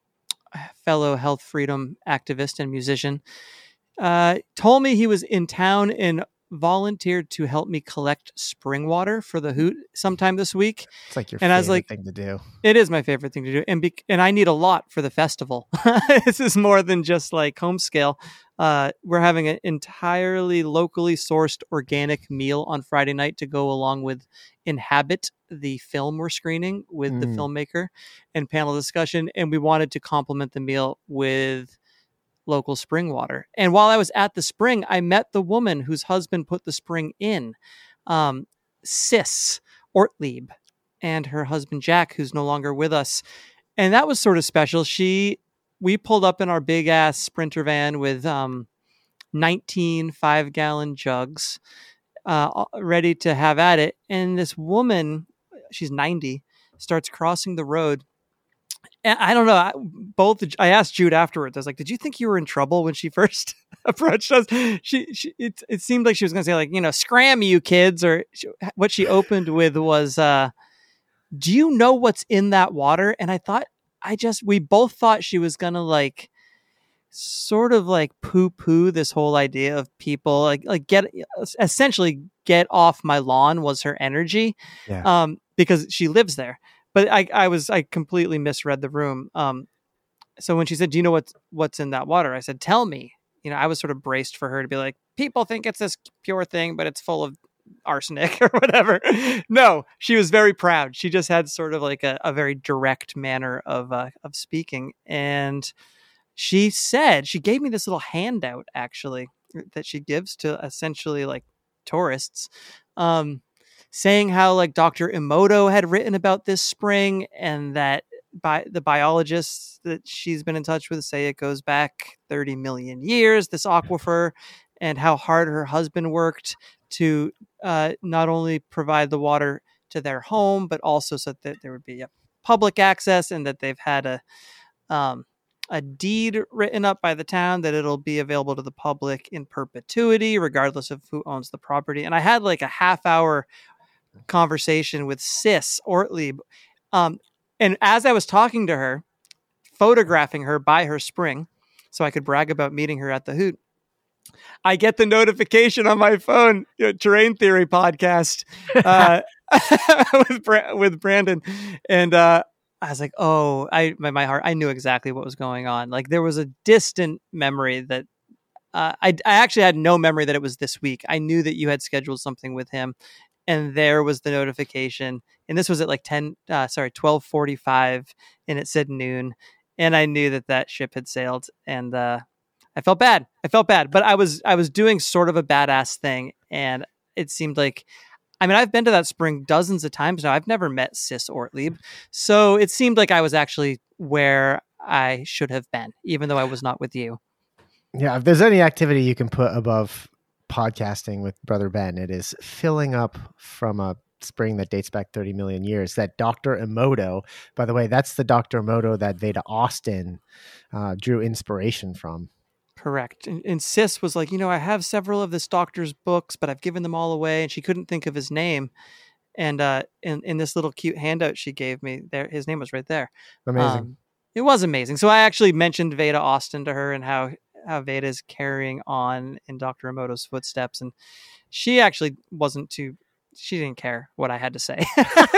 [SPEAKER 4] fellow health freedom activist and musician, uh, told me he was in town and volunteered to help me collect spring water for the hoot sometime this week.
[SPEAKER 2] It's like your
[SPEAKER 4] And I was
[SPEAKER 2] favorite
[SPEAKER 4] like-
[SPEAKER 2] thing to do.
[SPEAKER 4] It is my favorite thing to do, and be- and I need a lot for the festival. This is more than just like home scale. Uh, we're having an entirely locally sourced organic meal on Friday night to go along with Inhabit, the film we're screening with the
[SPEAKER 2] Mm.
[SPEAKER 4] filmmaker, and panel discussion. And we wanted to complement the meal with local spring water. And while I was at the spring, I met the woman whose husband put the spring in, um, Sis Ortlieb, and her husband Jack, who's no longer with us. And that was sort of special. She, we pulled up in our big ass Sprinter van with um, nineteen five gallon jugs, uh, ready to have at it. And this woman, she's ninety, starts crossing the road. And I don't know. I, both I asked Jude afterwards. I was like, "Did you think you were in trouble when she first approached us?" She, she it, it seemed like she was going to say, like, you know, "Scram you kids," or she, what she opened with was, uh, "Do you know what's in that water?" And I thought, I just, we both thought she was going to like, sort of like poo poo this whole idea of people like like get essentially get off my lawn was her energy,
[SPEAKER 2] Yeah.
[SPEAKER 4] um, because she lives there. But I, I was, I completely misread the room. Um, so when she said, "Do you know what's, what's in that water?" I said, "Tell me." You know, I was sort of braced for her to be like, "People think it's this pure thing, but it's full of arsenic," or whatever. No, she was very proud. She just had sort of like a, a very direct manner of, uh, of speaking. And she said, she gave me this little handout actually that she gives to essentially like tourists. Um, saying how like Doctor Emoto had written about this spring, and that by the biologists that she's been in touch with say it goes back thirty million years, this aquifer, and how hard her husband worked to uh, not only provide the water to their home, but also so that there would be a public access, and that they've had a um, a deed written up by the town that it'll be available to the public in perpetuity, regardless of who owns the property. And I had like a half hour conversation with Sis Ortlieb. Um, and as I was talking to her, photographing her by her spring, so I could brag about meeting her at the hoot, I get the notification on my phone, you know, Terrain Theory podcast uh, with Bra- with Brandon, and uh, I was like, "Oh, I my, my heart, I knew exactly what was going on." Like there was a distant memory that uh, I I actually had no memory that it was this week. I knew that you had scheduled something with him, and there was the notification, and this was at like ten, uh, sorry, twelve forty-five, and it said noon, and I knew that that ship had sailed, and uh, I felt bad. I felt bad, but I was I was doing sort of a badass thing, and it seemed like, I mean, I've been to that spring dozens of times now. I've never met Sis Ortlieb, so it seemed like I was actually where I should have been, even though I was not with you.
[SPEAKER 2] Yeah, if there's any activity you can put above podcasting with Brother Ben. It is filling up from a spring that dates back thirty million years. That Doctor Emoto, by the way, that's the Doctor Emoto that Veda Austin uh, drew inspiration from.
[SPEAKER 4] Correct. And, and Sis was like, you know, I have several of this doctor's books, but I've given them all away. And she couldn't think of his name. And uh, in, in this little cute handout she gave me, there his name was right there.
[SPEAKER 2] Amazing.
[SPEAKER 4] Um, it was amazing. So I actually mentioned Veda Austin to her and how, how Veda is carrying on in Doctor Emoto's footsteps. And she actually wasn't too... She didn't care what I had to say.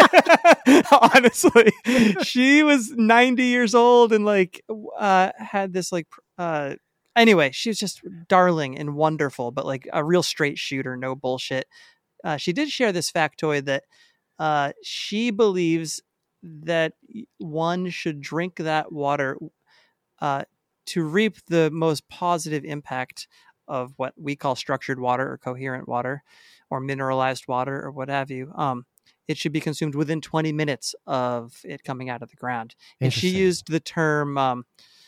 [SPEAKER 4] Honestly, she was ninety years old and like uh, had this like. Uh, anyway, she was just darling and wonderful, but like a real straight shooter, no bullshit. Uh, she did share this factoid that uh, she believes that one should drink that water uh, to reap the most positive impact of what we call structured water or coherent water or mineralized water or what have you. Um, it should be consumed within twenty minutes of it coming out of the ground. And she used the term, um,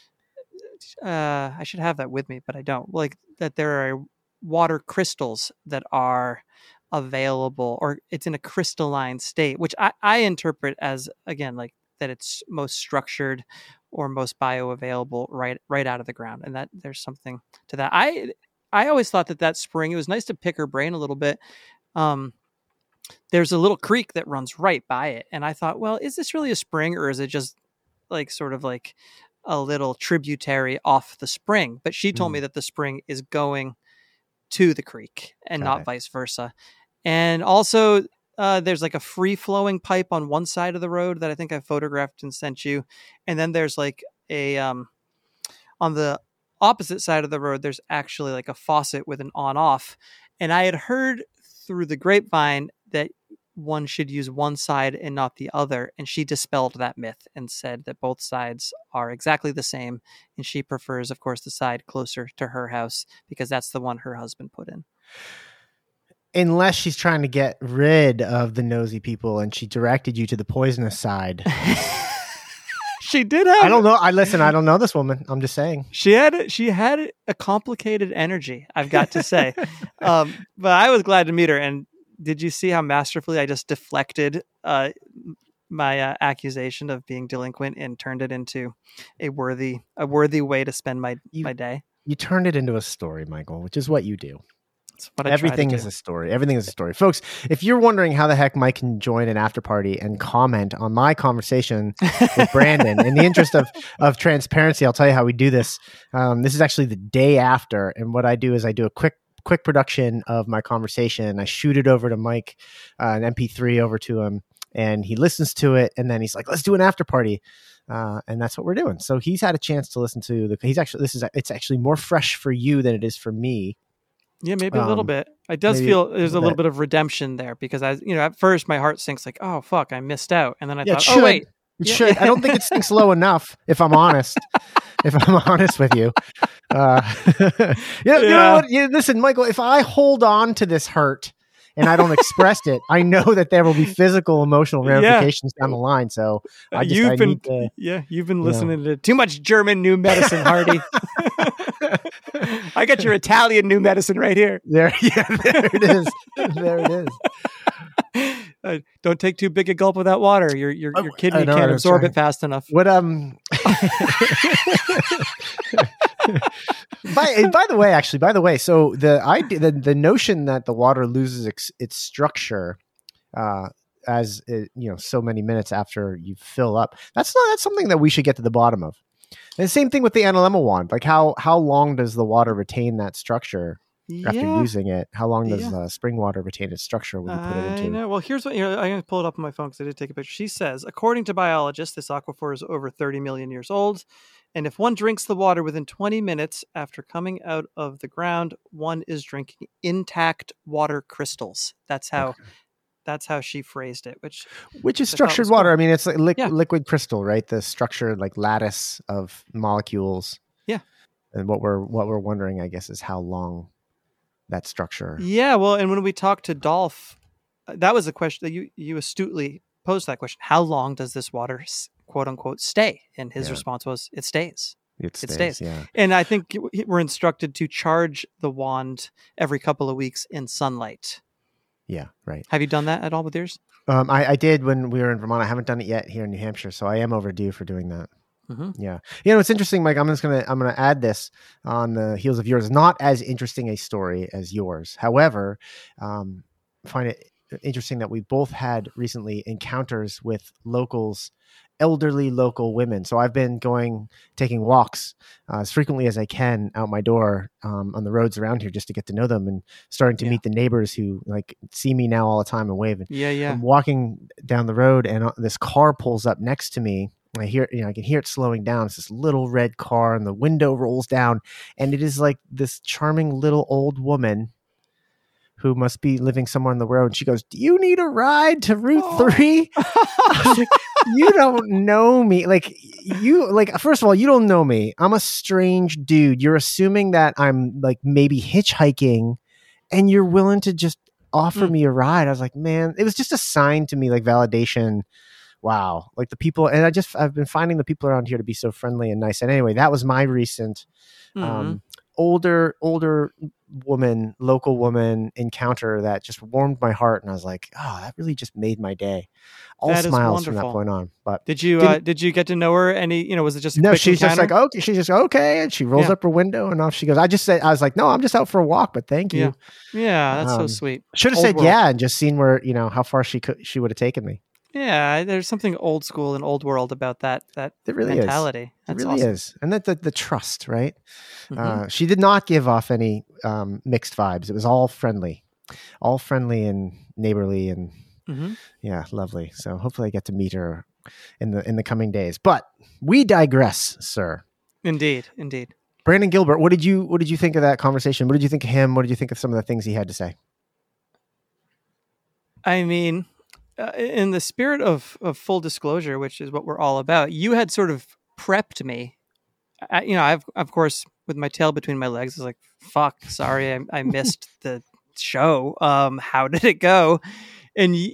[SPEAKER 4] uh, I should have that with me, but I don't, like that there are water crystals that are available, or it's in a crystalline state, which I, I interpret as, again, like that it's most structured or most bioavailable right, right out of the ground. And that there's something to that. I, I always thought that that spring, it was nice to pick her brain a little bit. Um, there's a little creek that runs right by it. And I thought, well, is this really a spring or is it just like sort of like a little tributary off the spring? But she told mm. me that the spring is going to the creek and Got not it. vice versa. And also uh, there's like a free flowing pipe on one side of the road that I think I photographed and sent you. And then there's like a, um, on the opposite side of the road, there's actually like a faucet with an on off. And I had heard through the grapevine that one should use one side and not the other. And she dispelled that myth and said that both sides are exactly the same. And she prefers, of course, the side closer to her house because that's the one her husband put in.
[SPEAKER 2] Unless she's trying to get rid of the nosy people and she directed you to the poisonous side.
[SPEAKER 4] She did have.
[SPEAKER 2] I don't know. I listen. I don't know this woman. I'm just saying.
[SPEAKER 4] She had. She had a complicated energy. I've got to say, um, but I was glad to meet her. And did you see how masterfully I just deflected uh, my uh, accusation of being delinquent and turned it into a worthy, a worthy way to spend my
[SPEAKER 2] you,
[SPEAKER 4] my day?
[SPEAKER 2] You turned it into a story, Michael, which is what you do.
[SPEAKER 4] What I
[SPEAKER 2] Everything is a story. Everything is a story. Folks, if you're wondering how the heck Mike can join an after party and comment on my conversation with Brandon, in the interest of, of transparency, I'll tell you how we do this. Um, this is actually the day after. And what I do is I do a quick quick production of my conversation. I shoot it over to Mike, uh, an M P three over to him, and he listens to it. And then he's like, let's do an after party. Uh, and that's what we're doing. So he's had a chance to listen to the, he's actually, this is, it's actually more fresh for you than it is for me.
[SPEAKER 4] Yeah, maybe a little um, bit. It does feel there's a little bit of redemption there because I, you know, at first my heart sinks like, oh fuck, I missed out, and then I
[SPEAKER 2] yeah,
[SPEAKER 4] thought, oh wait,
[SPEAKER 2] it yeah, should. Yeah. I don't think it sinks low enough. If I'm honest, if I'm honest with you, uh, you, know, yeah. you know what? You, listen, Michael, if I hold on to this hurt and I don't express it, I know that there will be physical, emotional ramifications yeah. down the line. So I just,
[SPEAKER 4] you've
[SPEAKER 2] I
[SPEAKER 4] been,
[SPEAKER 2] need to,
[SPEAKER 4] yeah, you've been listening you know. to too much German new medicine, Hardy. I got your Italian new medicine right here.
[SPEAKER 2] There, yeah, there it is. There it is.
[SPEAKER 4] Uh, don't take too big a gulp of that water. Your your your kidney
[SPEAKER 2] know,
[SPEAKER 4] can't absorb it fast enough.
[SPEAKER 2] What um. by by the way, actually, by the way, so the idea, the the notion that the water loses its, its structure, uh, as it, you know, so many minutes after you fill up, that's not that's something that we should get to the bottom of. And the same thing with the Analemma wand. Like how how long does the water retain that structure
[SPEAKER 4] yeah.
[SPEAKER 2] after using it? How long does
[SPEAKER 4] yeah.
[SPEAKER 2] uh, spring water retain its structure when you put it into?
[SPEAKER 4] I know. Well, here's what here, I'm going to pull it up on my phone because I did take a picture. She says, according to biologists, this aquifer is over thirty million years old. And if one drinks the water within twenty minutes after coming out of the ground, one is drinking intact water crystals. That's how okay. that's how she phrased it, which
[SPEAKER 2] which is structured water.
[SPEAKER 4] Cool.
[SPEAKER 2] I mean, it's like li-
[SPEAKER 4] yeah.
[SPEAKER 2] liquid crystal, right? The structured like lattice of molecules.
[SPEAKER 4] Yeah.
[SPEAKER 2] And what we're what we're wondering, I guess, is how long that structure.
[SPEAKER 4] Yeah. Well, and when we talked to Dolph, that was a question that you you astutely posed that question. How long does this water, quote unquote, stay? And his yeah. response was, it stays.
[SPEAKER 2] It stays,
[SPEAKER 4] it stays.
[SPEAKER 2] yeah.
[SPEAKER 4] And I think we're instructed to charge the wand every couple of weeks in sunlight.
[SPEAKER 2] Yeah, right.
[SPEAKER 4] Have you done that at all with yours?
[SPEAKER 2] Um, I, I did when we were in Vermont. I haven't done it yet here in New Hampshire, so I am overdue for doing that.
[SPEAKER 4] Mm-hmm.
[SPEAKER 2] Yeah, you know, it's interesting, Mike. I'm just gonna I'm gonna add this on the heels of yours. Not as interesting a story as yours, however, um, I find it interesting that we both had recently encounters with locals, elderly local women. So I've been going taking walks uh, as frequently as I can out my door um, on the roads around here just to get to know them, and starting to
[SPEAKER 4] Yeah.
[SPEAKER 2] meet the neighbors who like see me now all the time and wave. And
[SPEAKER 4] Yeah, yeah.
[SPEAKER 2] I'm walking down the road, and uh, this car pulls up next to me. I hear, you know, I can hear it slowing down. It's this little red car, and the window rolls down, and it is like this charming little old woman who must be living somewhere on the road. And she goes, "Do you need a ride to Route
[SPEAKER 4] Oh.
[SPEAKER 2] three?" I was like, "You don't know me. Like you, like first of all, you don't know me. I'm a strange dude. You're assuming that I'm like maybe hitchhiking, and you're willing to just offer
[SPEAKER 4] Mm.
[SPEAKER 2] me a ride." I was like, man, it was just a sign to me, like validation. Wow. Like the people, and I just, I've been finding the people around here to be so friendly and nice. And anyway, that was my recent,
[SPEAKER 4] Mhm.
[SPEAKER 2] um, older, older woman, local woman encounter that just warmed my heart. And I was like, oh, that really just made my day. All
[SPEAKER 4] That is
[SPEAKER 2] smiles from that
[SPEAKER 4] wonderful.
[SPEAKER 2] point on. But
[SPEAKER 4] Did you
[SPEAKER 2] Didn't-
[SPEAKER 4] uh, did you get to know her? Any, you know, was it just a
[SPEAKER 2] no,
[SPEAKER 4] quick
[SPEAKER 2] she's just
[SPEAKER 4] encounter?
[SPEAKER 2] like, okay. She's just, okay. And she rolls
[SPEAKER 4] Yeah.
[SPEAKER 2] up her window and off she goes. I just said, I was like, no, I'm just out for a walk, but thank you.
[SPEAKER 4] Yeah. Yeah, that's so
[SPEAKER 2] Um,
[SPEAKER 4] sweet.
[SPEAKER 2] Should have
[SPEAKER 4] Old
[SPEAKER 2] said
[SPEAKER 4] world.
[SPEAKER 2] yeah and just seen where, you know, how far she could, she would have taken me.
[SPEAKER 4] Yeah, there's something old school and old world about that that
[SPEAKER 2] It really
[SPEAKER 4] mentality.
[SPEAKER 2] is. It
[SPEAKER 4] That's
[SPEAKER 2] really
[SPEAKER 4] awesome.
[SPEAKER 2] is. And that the, the trust, right?
[SPEAKER 4] Mhm.
[SPEAKER 2] Uh, she did not give off any um, mixed vibes. It was all friendly, all friendly and neighborly, and
[SPEAKER 4] Mhm.
[SPEAKER 2] yeah, lovely. So hopefully, I get to meet her in the in the coming days. But we digress, sir.
[SPEAKER 4] Indeed, indeed.
[SPEAKER 2] Brandon Gilbert, what did you what did you think of that conversation? What did you think of him? What did you think of some of the things he had to say?
[SPEAKER 4] I mean, uh, in the spirit of, of full disclosure, which is what we're all about, you had sort of prepped me. I, you know, I've of course with my tail between my legs, I was like, "Fuck, sorry, I, I missed the show. Um, how did it go?" And y-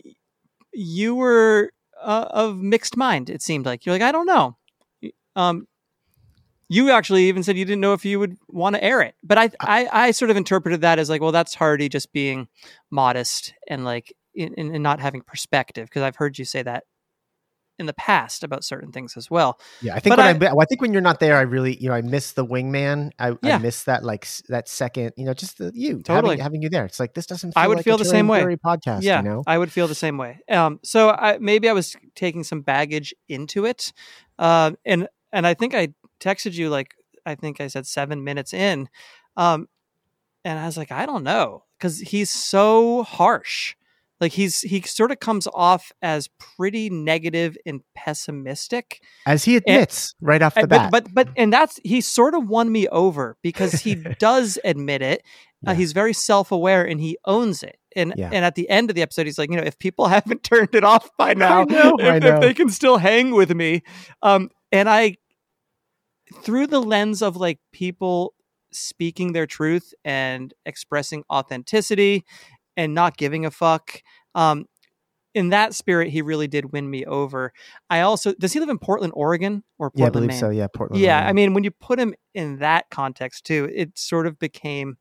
[SPEAKER 4] you were uh, of mixed mind. It seemed like you're like, "I don't know." Um, you actually even said you didn't know if you would want to air it, but I, I, I sort of interpreted that as like, well, that's Hardy just being modest and like, in, in, in not having perspective. Because I've heard you say that in the past about certain things as well.
[SPEAKER 2] Yeah, I think
[SPEAKER 4] But
[SPEAKER 2] when I,
[SPEAKER 4] I-
[SPEAKER 2] I, I think when you're not there, I really, you know, I miss the wingman. I,
[SPEAKER 4] Yeah.
[SPEAKER 2] I miss that, like s- that second, you know, just the, you
[SPEAKER 4] Totally.
[SPEAKER 2] having, having you there. It's like this doesn't. Feel
[SPEAKER 4] I would
[SPEAKER 2] like
[SPEAKER 4] feel
[SPEAKER 2] a
[SPEAKER 4] the same way.
[SPEAKER 2] Terry Podcast,
[SPEAKER 4] yeah,
[SPEAKER 2] you know.
[SPEAKER 4] I would feel the same way. Um, so I, maybe I was taking some baggage into it, uh, and and I think I texted you like I think I said seven minutes in, um, and I was like, I don't know, because he's so harsh. Like he's he sort of comes off as pretty negative and pessimistic.
[SPEAKER 2] As he admits right off the
[SPEAKER 4] Uh,
[SPEAKER 2] bat.
[SPEAKER 4] But, but but and that's he sort of won me over because he does admit it. Uh,
[SPEAKER 2] Yeah.
[SPEAKER 4] he's very self-aware and he owns it. And
[SPEAKER 2] Yeah.
[SPEAKER 4] and at the end of the episode, he's like, you know, if people haven't turned it off by now,
[SPEAKER 2] know,
[SPEAKER 4] if,
[SPEAKER 2] I know.
[SPEAKER 4] if they can still hang with me, um, and I through the lens of like people speaking their truth and expressing authenticity and not giving a fuck. Um, in that spirit, he really did win me over. I also does he live in Portland, Oregon, or
[SPEAKER 2] yeah, I
[SPEAKER 4] Portland,
[SPEAKER 2] believe
[SPEAKER 4] Maine?
[SPEAKER 2] so. Yeah, Portland.
[SPEAKER 4] Yeah,
[SPEAKER 2] Oregon.
[SPEAKER 4] I mean, when you put him in that context too, it sort of became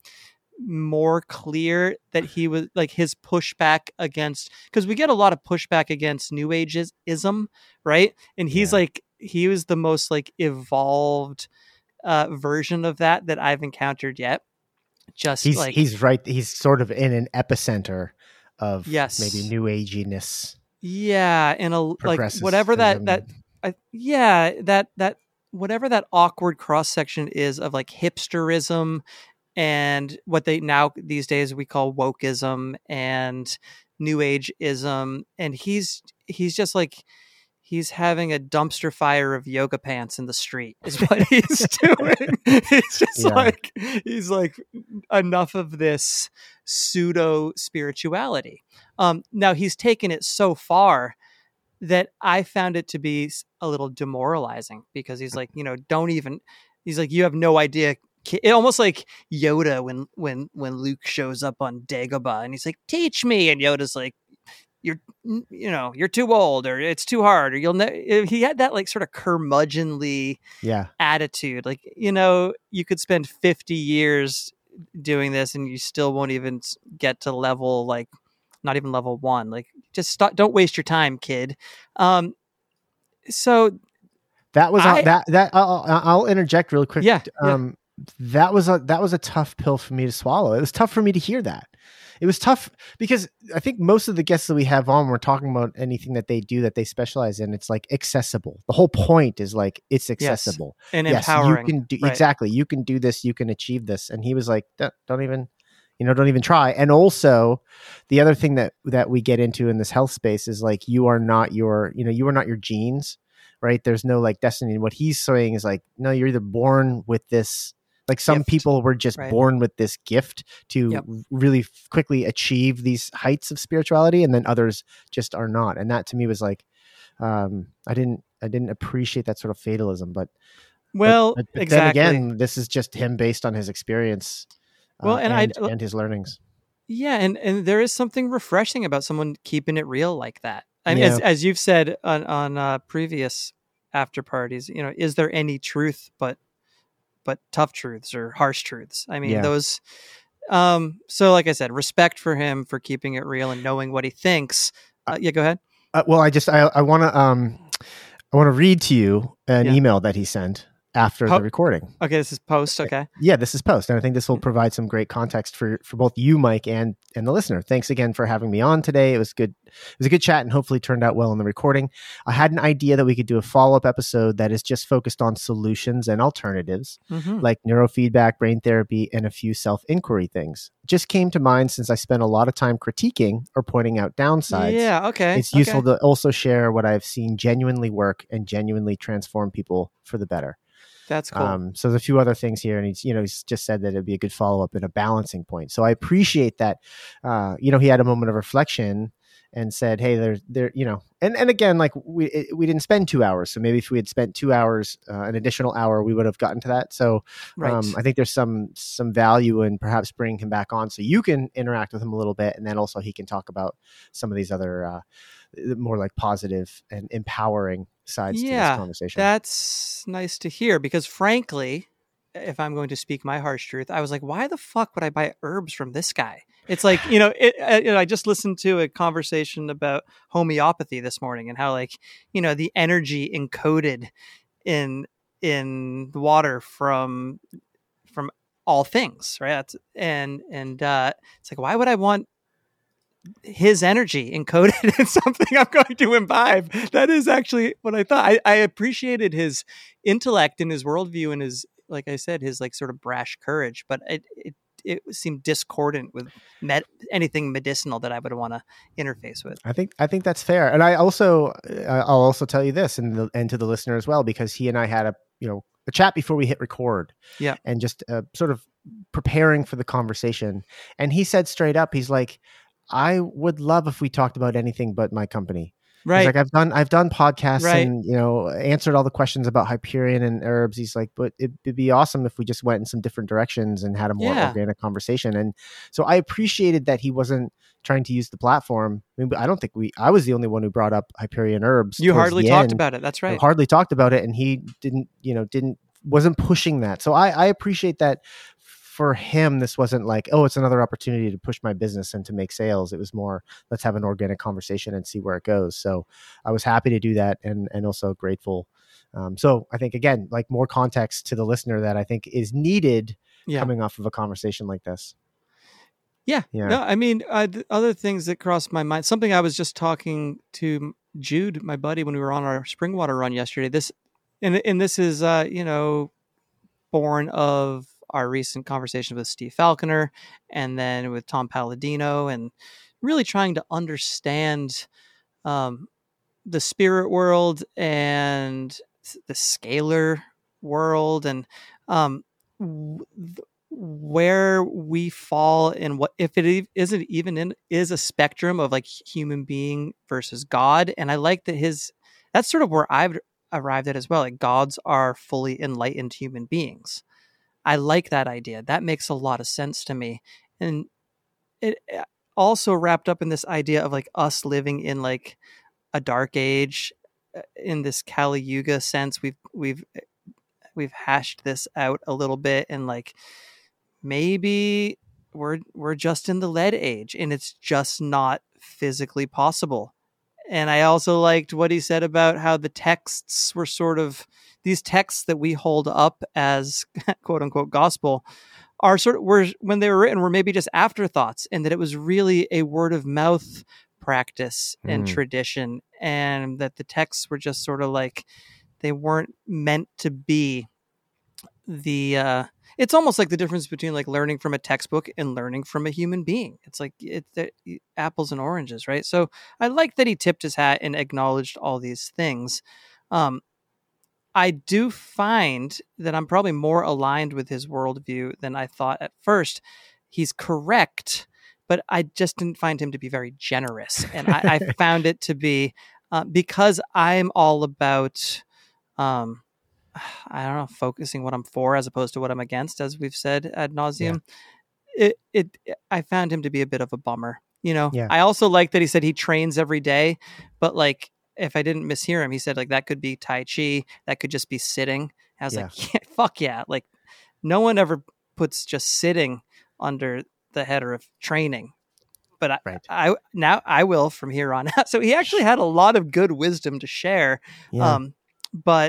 [SPEAKER 4] more clear that he was like his pushback against, because we get a lot of pushback against New Ageism, right? And he's
[SPEAKER 2] Yeah.
[SPEAKER 4] like, he was the most like evolved uh, version of that that I've encountered yet. Just
[SPEAKER 2] he's
[SPEAKER 4] like
[SPEAKER 2] he's right. He's sort of in an epicenter of
[SPEAKER 4] Yes.
[SPEAKER 2] maybe new aginess.
[SPEAKER 4] yeah, and a like whatever that that I, yeah that that whatever that awkward cross section is of like hipsterism and what they now these days we call wokeism and new ageism, and he's he's just like he's having a dumpster fire of yoga pants in the street is what he's doing. He's just
[SPEAKER 2] Yeah.
[SPEAKER 4] like he's like enough of this pseudo spirituality. Um, now he's taken it so far that I found it to be s- a little demoralizing because he's like, you know, don't even. He's like, you have no idea. ki- It almost like Yoda when when when Luke shows up on Dagobah and he's like, teach me, and Yoda's like, you're, you know, you're too old, or it's too hard, or you'll ne-. He had that like sort of curmudgeonly
[SPEAKER 2] Yeah.
[SPEAKER 4] attitude. Like, you know, you could spend fifty years doing this and you still won't even get to level, like not even level one. Like, just stop, don't waste your time, kid. Um, so
[SPEAKER 2] that was
[SPEAKER 4] I,
[SPEAKER 2] a, that, that I'll, I'll interject real quick.
[SPEAKER 4] Yeah,
[SPEAKER 2] Um, yeah. That was a, that was a tough pill for me to swallow. It was tough for me to hear that. It was tough because I think most of the guests that we have on, we're talking about anything that they do that they specialize in. It's like accessible. The whole point is like, it's accessible.
[SPEAKER 4] Yes, and
[SPEAKER 2] yes,
[SPEAKER 4] empowering.
[SPEAKER 2] You can do,
[SPEAKER 4] right.
[SPEAKER 2] Exactly. You can do this. You can achieve this. And he was like, don't, don't even, you know, don't even try. And also the other thing that, that we get into in this health space is like, you are not your, you know, you are not your genes, right? There's no like destiny. And what he's saying is like, no, you're either born with this. Like some
[SPEAKER 4] gift.
[SPEAKER 2] people were just
[SPEAKER 4] right.
[SPEAKER 2] born with this gift to
[SPEAKER 4] yep.
[SPEAKER 2] really f- quickly achieve these heights of spirituality, and then others just are not. And that to me was like, um, I didn't, I didn't appreciate that sort of fatalism. But
[SPEAKER 4] well,
[SPEAKER 2] but, but
[SPEAKER 4] exactly.
[SPEAKER 2] then again, this is just him based on his experience, uh,
[SPEAKER 4] well, and,
[SPEAKER 2] and,
[SPEAKER 4] I,
[SPEAKER 2] and his learnings.
[SPEAKER 4] Yeah, and and there is something refreshing about someone keeping it real like that. I mean,
[SPEAKER 2] Yeah.
[SPEAKER 4] as as you've said on on uh, previous after parties, you know, is there any truth but but tough truths or harsh truths? I mean,
[SPEAKER 2] Yeah.
[SPEAKER 4] those. Um, so, like I said, respect for him for keeping it real and knowing what he thinks. Uh, yeah, go ahead.
[SPEAKER 2] Uh, well, I just I, I want to um I want to read to you an
[SPEAKER 4] Yeah.
[SPEAKER 2] email that he sent after
[SPEAKER 4] Po-
[SPEAKER 2] the recording.
[SPEAKER 4] Okay, this is post. Okay.
[SPEAKER 2] Yeah, this is post, and I think this will provide some great context for for both you, Mike, and and the listener. Thanks again for having me on today. It was good. It was a good chat, and hopefully turned out well in the recording. I had an idea that we could do a follow up episode that is just focused on solutions and alternatives,
[SPEAKER 4] Mhm.
[SPEAKER 2] like neurofeedback, brain therapy, and a few self inquiry things. Just came to mind since I spent a lot of time critiquing or pointing out downsides.
[SPEAKER 4] Yeah. Okay.
[SPEAKER 2] It's useful
[SPEAKER 4] okay.
[SPEAKER 2] to also share what I've seen genuinely work and genuinely transform people for the better.
[SPEAKER 4] That's cool.
[SPEAKER 2] Um, so there's a few other things here, and he's, you know, he's just said that it'd be a good follow up and a balancing point. So I appreciate that. Uh, you know, he had a moment of reflection and said, "Hey, there's there, you know," and and again, like we it, we didn't spend two hours, so maybe if we had spent two hours, uh, an additional hour, we would have gotten to that. So
[SPEAKER 4] right.
[SPEAKER 2] um, I think there's some some value in perhaps bringing him back on, so you can interact with him a little bit, and then also he can talk about some of these other uh, more like positive and empowering sides to
[SPEAKER 4] Yeah,
[SPEAKER 2] this conversation.
[SPEAKER 4] That's nice to hear because frankly, if I'm going to speak my harsh truth, I was like, why the fuck would I buy herbs from this guy? It's like, you know, it, uh, you know, I just listened to a conversation about homeopathy this morning and how like, you know, the energy encoded in in the water from from all things, right? That's, and and uh, it's like, why would I want his energy encoded in something I'm going to imbibe? That is actually what I thought. I, I appreciated his intellect and his worldview and his, like I said, his like sort of brash courage, but it it, it seemed discordant with med- anything medicinal that I would want to interface with.
[SPEAKER 2] I think I think that's fair, and I also uh, I'll also tell you this, and the, and to the listener as well, because he and I had a you know a chat before we hit record,
[SPEAKER 4] yeah,
[SPEAKER 2] and just uh, sort of preparing for the conversation, and he said straight up, he's like, I would love if we talked about anything but my company.
[SPEAKER 4] right.
[SPEAKER 2] He's like, I've done, I've done podcasts
[SPEAKER 4] Right.
[SPEAKER 2] and, you know, answered all the questions about Hyperion and herbs. He's like, but it, it'd be awesome if we just went in some different directions and had a more
[SPEAKER 4] Yeah.
[SPEAKER 2] organic conversation. And so I appreciated that he wasn't trying to use the platform. I mean, I don't think we, I was the only one who brought up Hyperion herbs.
[SPEAKER 4] You
[SPEAKER 2] towards
[SPEAKER 4] hardly
[SPEAKER 2] the
[SPEAKER 4] talked
[SPEAKER 2] end.
[SPEAKER 4] about it. That's right.
[SPEAKER 2] Hardly talked about it. And he didn't, you know, didn't, wasn't pushing that. So I, I appreciate that. For him, this wasn't like, oh, it's another opportunity to push my business and to make sales. It was more, let's have an organic conversation and see where it goes. So I was happy to do that, and and also grateful. Um, so I think, again, like more context to the listener that I think is needed
[SPEAKER 4] Yeah.
[SPEAKER 2] coming off of a conversation like this.
[SPEAKER 4] Yeah.
[SPEAKER 2] Yeah.
[SPEAKER 4] No, I mean, uh, th- other things that crossed my mind, something I was just talking to Jude, my buddy, when we were on our Springwater run yesterday, this, and, and this is, uh, you know, born of our recent conversation with Steve Falconer and then with Tom Palladino, and really trying to understand um, the spirit world and the scalar world, and um, w- th- where we fall in what, if it e- isn't even in, is a spectrum of like human being versus God. And I like that his, that's sort of where I've arrived at as well. Like gods are fully enlightened human beings. I like that idea. That makes a lot of sense to me. And it, also wrapped up in this idea of like us living in like a dark age, uh, in this Kali Yuga sense. We've we've we've hashed this out a little bit, and like maybe we're we're just in the lead age, and it's just not physically possible. And I also liked what he said about how the texts were sort of these texts that we hold up as quote unquote gospel are sort of were when they were written were maybe just afterthoughts, and that it was really a word of mouth practice and
[SPEAKER 2] Mm.
[SPEAKER 4] tradition, and that the texts were just sort of like they weren't meant to be the uh it's almost like the difference between like learning from a textbook and learning from a human being. It's like it's the apples and oranges, right? So I like that he tipped his hat and acknowledged all these things. um I do find that I'm probably more aligned with his worldview than I thought at first. He's correct, but I just didn't find him to be very generous. And I, I found it to be uh, because I'm all about, um, I don't know, focusing what I'm for as opposed to what I'm against, as we've said ad nauseum. Yeah. It, it, I found him to be a bit of a bummer. You know,
[SPEAKER 2] Yeah.
[SPEAKER 4] I also like that he said he trains every day, but like, if I didn't mishear him, he said like that could be Tai Chi, that could just be sitting. I was
[SPEAKER 2] Yeah.
[SPEAKER 4] like, yeah, fuck yeah. Like no one ever puts just sitting under the header of training. But I,
[SPEAKER 2] Right.
[SPEAKER 4] I now I will from here on out. So he actually had a lot of good wisdom to share,
[SPEAKER 2] Yeah.
[SPEAKER 4] um, but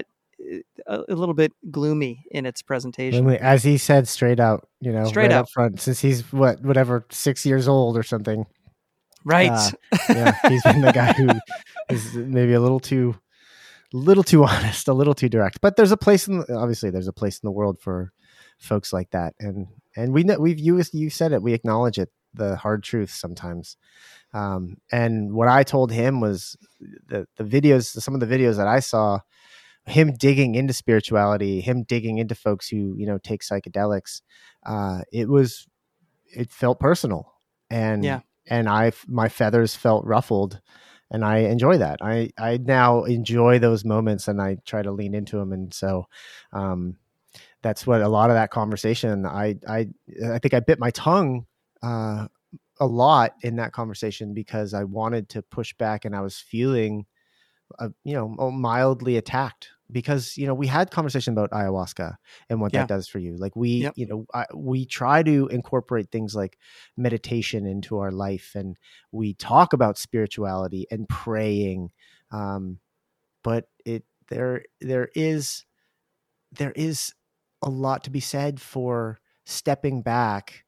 [SPEAKER 4] a, a little bit gloomy in its presentation.
[SPEAKER 2] When we- As he said straight out, you know,
[SPEAKER 4] Straight
[SPEAKER 2] right
[SPEAKER 4] out.
[SPEAKER 2] up front, since he's what, whatever, six years old or something.
[SPEAKER 4] Right.
[SPEAKER 2] Uh, yeah, he's been the guy who is maybe a little too, little too honest, a little too direct. But there's a place in, the, obviously, there's a place in the world for folks like that, and and we know we've you you said it, we acknowledge it, the hard truth sometimes. Um, and what I told him was the the videos, some of the videos that I saw, him digging into spirituality, him digging into folks who you know take psychedelics. Uh, it was, it felt personal, and
[SPEAKER 4] Yeah.
[SPEAKER 2] and I, my feathers felt ruffled, and I enjoy that. I, I now enjoy those moments, and I try to lean into them. And so, um, that's what a lot of that conversation, I, I, I think I bit my tongue, uh, a lot in that conversation because I wanted to push back, and I was feeling, uh, you know, mildly attacked because, you know, we had conversation about ayahuasca and what
[SPEAKER 4] Yeah.
[SPEAKER 2] that does for you. Like we,
[SPEAKER 4] Yep.
[SPEAKER 2] you know, I, we try to incorporate things like meditation into our life, and we talk about spirituality and praying. Um, but it, there, there is, there is a lot to be said for stepping back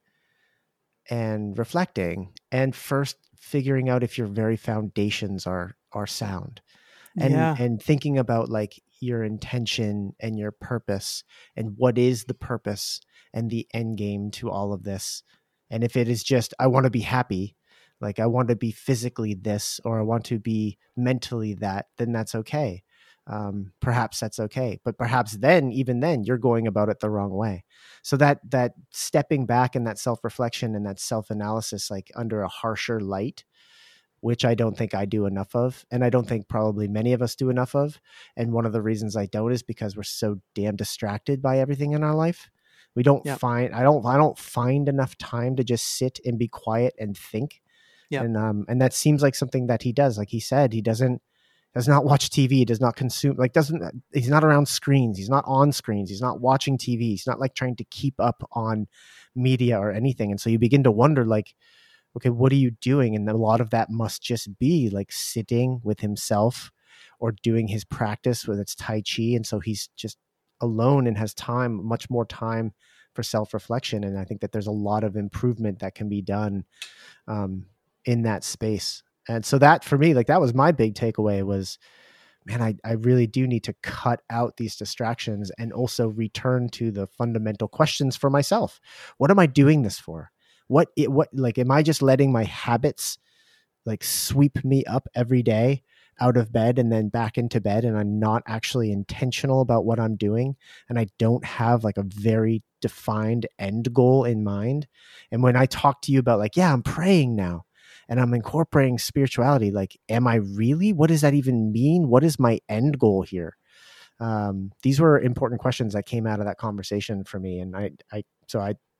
[SPEAKER 2] and reflecting, and first figuring out if your very foundations are, are sound. And,
[SPEAKER 4] Yeah.
[SPEAKER 2] and thinking about like your intention and your purpose, and what is the purpose and the end game to all of this. And if it is just, I want to be happy, like I want to be physically this, or I want to be mentally that, then that's okay. Um, perhaps that's okay. But perhaps then, even then, you're going about it the wrong way. So that, that stepping back and that self-reflection and that self-analysis, like under a harsher light, which I don't think I do enough of. And I don't think probably many of us do enough of. And one of the reasons I don't is because we're so damn distracted by everything in our life. We don't
[SPEAKER 4] Yep.
[SPEAKER 2] find, I don't, I don't find enough time to just sit and be quiet and think.
[SPEAKER 4] Yep.
[SPEAKER 2] And, um, and that seems like something that he does. Like he said, he doesn't, does not watch T V, does not consume, like doesn't, he's not around screens. He's not on screens. He's not watching T V. He's not like trying to keep up on media or anything. And so you begin to wonder, like, okay, what are you doing? And a lot of that must just be like sitting with himself or doing his practice, whether it's Tai Chi. And so he's just alone and has time, much more time for self-reflection. And I think that there's a lot of improvement that can be done um, in that space. And so that for me, like that was my big takeaway was, man, I, I really do need to cut out these distractions and also return to the fundamental questions for myself. What am I doing this for? What it, what, like, am I just letting my habits like sweep me up every day out of bed and then back into bed, and I'm not actually intentional about what I'm doing, and I don't have like a very defined end goal in mind? And when I talk to you about like, yeah, I'm praying now and I'm incorporating spirituality, like, am I really? What does that even mean? What is my end goal here? Um, these were important questions that came out of that conversation for me. And I, I, so I,